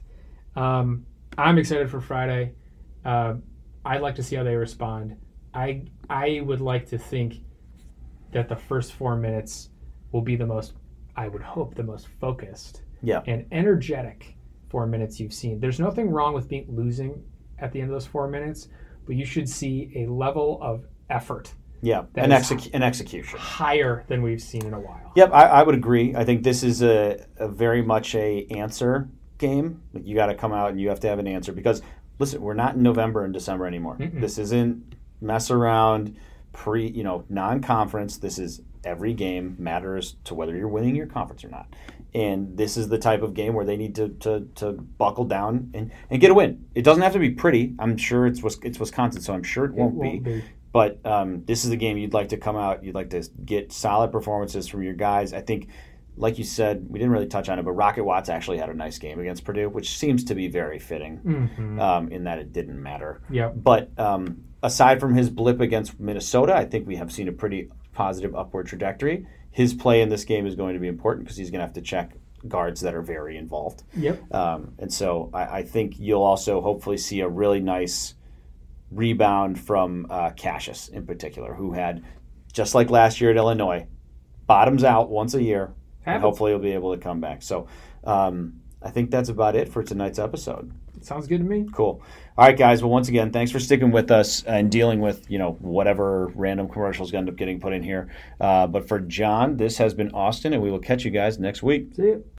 S2: Um, I'm excited for Friday. Uh, I'd like to see how they respond. I I would like to think that the first four minutes will be the most, I would hope, the most focused
S1: Yeah.
S2: and energetic four minutes you've seen. There's nothing wrong with being losing at the end of those four minutes, but you should see a level of effort
S1: Yeah,
S2: That
S1: an,
S2: is-
S1: exec- an execution.
S2: higher than we've seen in a while.
S1: Yep, I, I would agree. I think this is a, a very much a answer game. Like, you got to come out and you have to have an answer because, listen, we're not in November and December anymore.
S2: Mm-mm.
S1: This isn't mess around, pre, you know, non-conference. This is every game matters to whether you're winning your conference or not. And this is the type of game where they need to to, to buckle down and, and get a win. It doesn't have to be pretty. I'm sure it's it's Wisconsin, so I'm sure it won't,
S2: it won't
S1: be.
S2: be.
S1: But um, this is the game you'd like to come out. You'd like to get solid performances from your guys. I think, like you said, we didn't really touch on it, but Rocket Watts actually had a nice game against Purdue, which seems to be very fitting
S2: mm-hmm.
S1: um, in that it didn't matter.
S2: Yep.
S1: But um, aside from his blip against Minnesota, I think we have seen a pretty positive upward trajectory. His play in this game is going to be important because he's going to have to check guards that are very involved.
S2: Yep.
S1: Um, and so I, I think you'll also hopefully see a really nice rebound from uh, Cassius in particular, who had, just like last year at Illinois, bottoms out once a year, and
S2: Happens.
S1: hopefully he'll be able to come back. So um, I think that's about it for tonight's episode.
S2: Sounds good to me.
S1: Cool. All right, guys. Well, once again, thanks for sticking with us and dealing with, you know, whatever random commercials end up getting put in here. Uh, but for John, this has been Austin, and we will catch you guys next week.
S2: See you.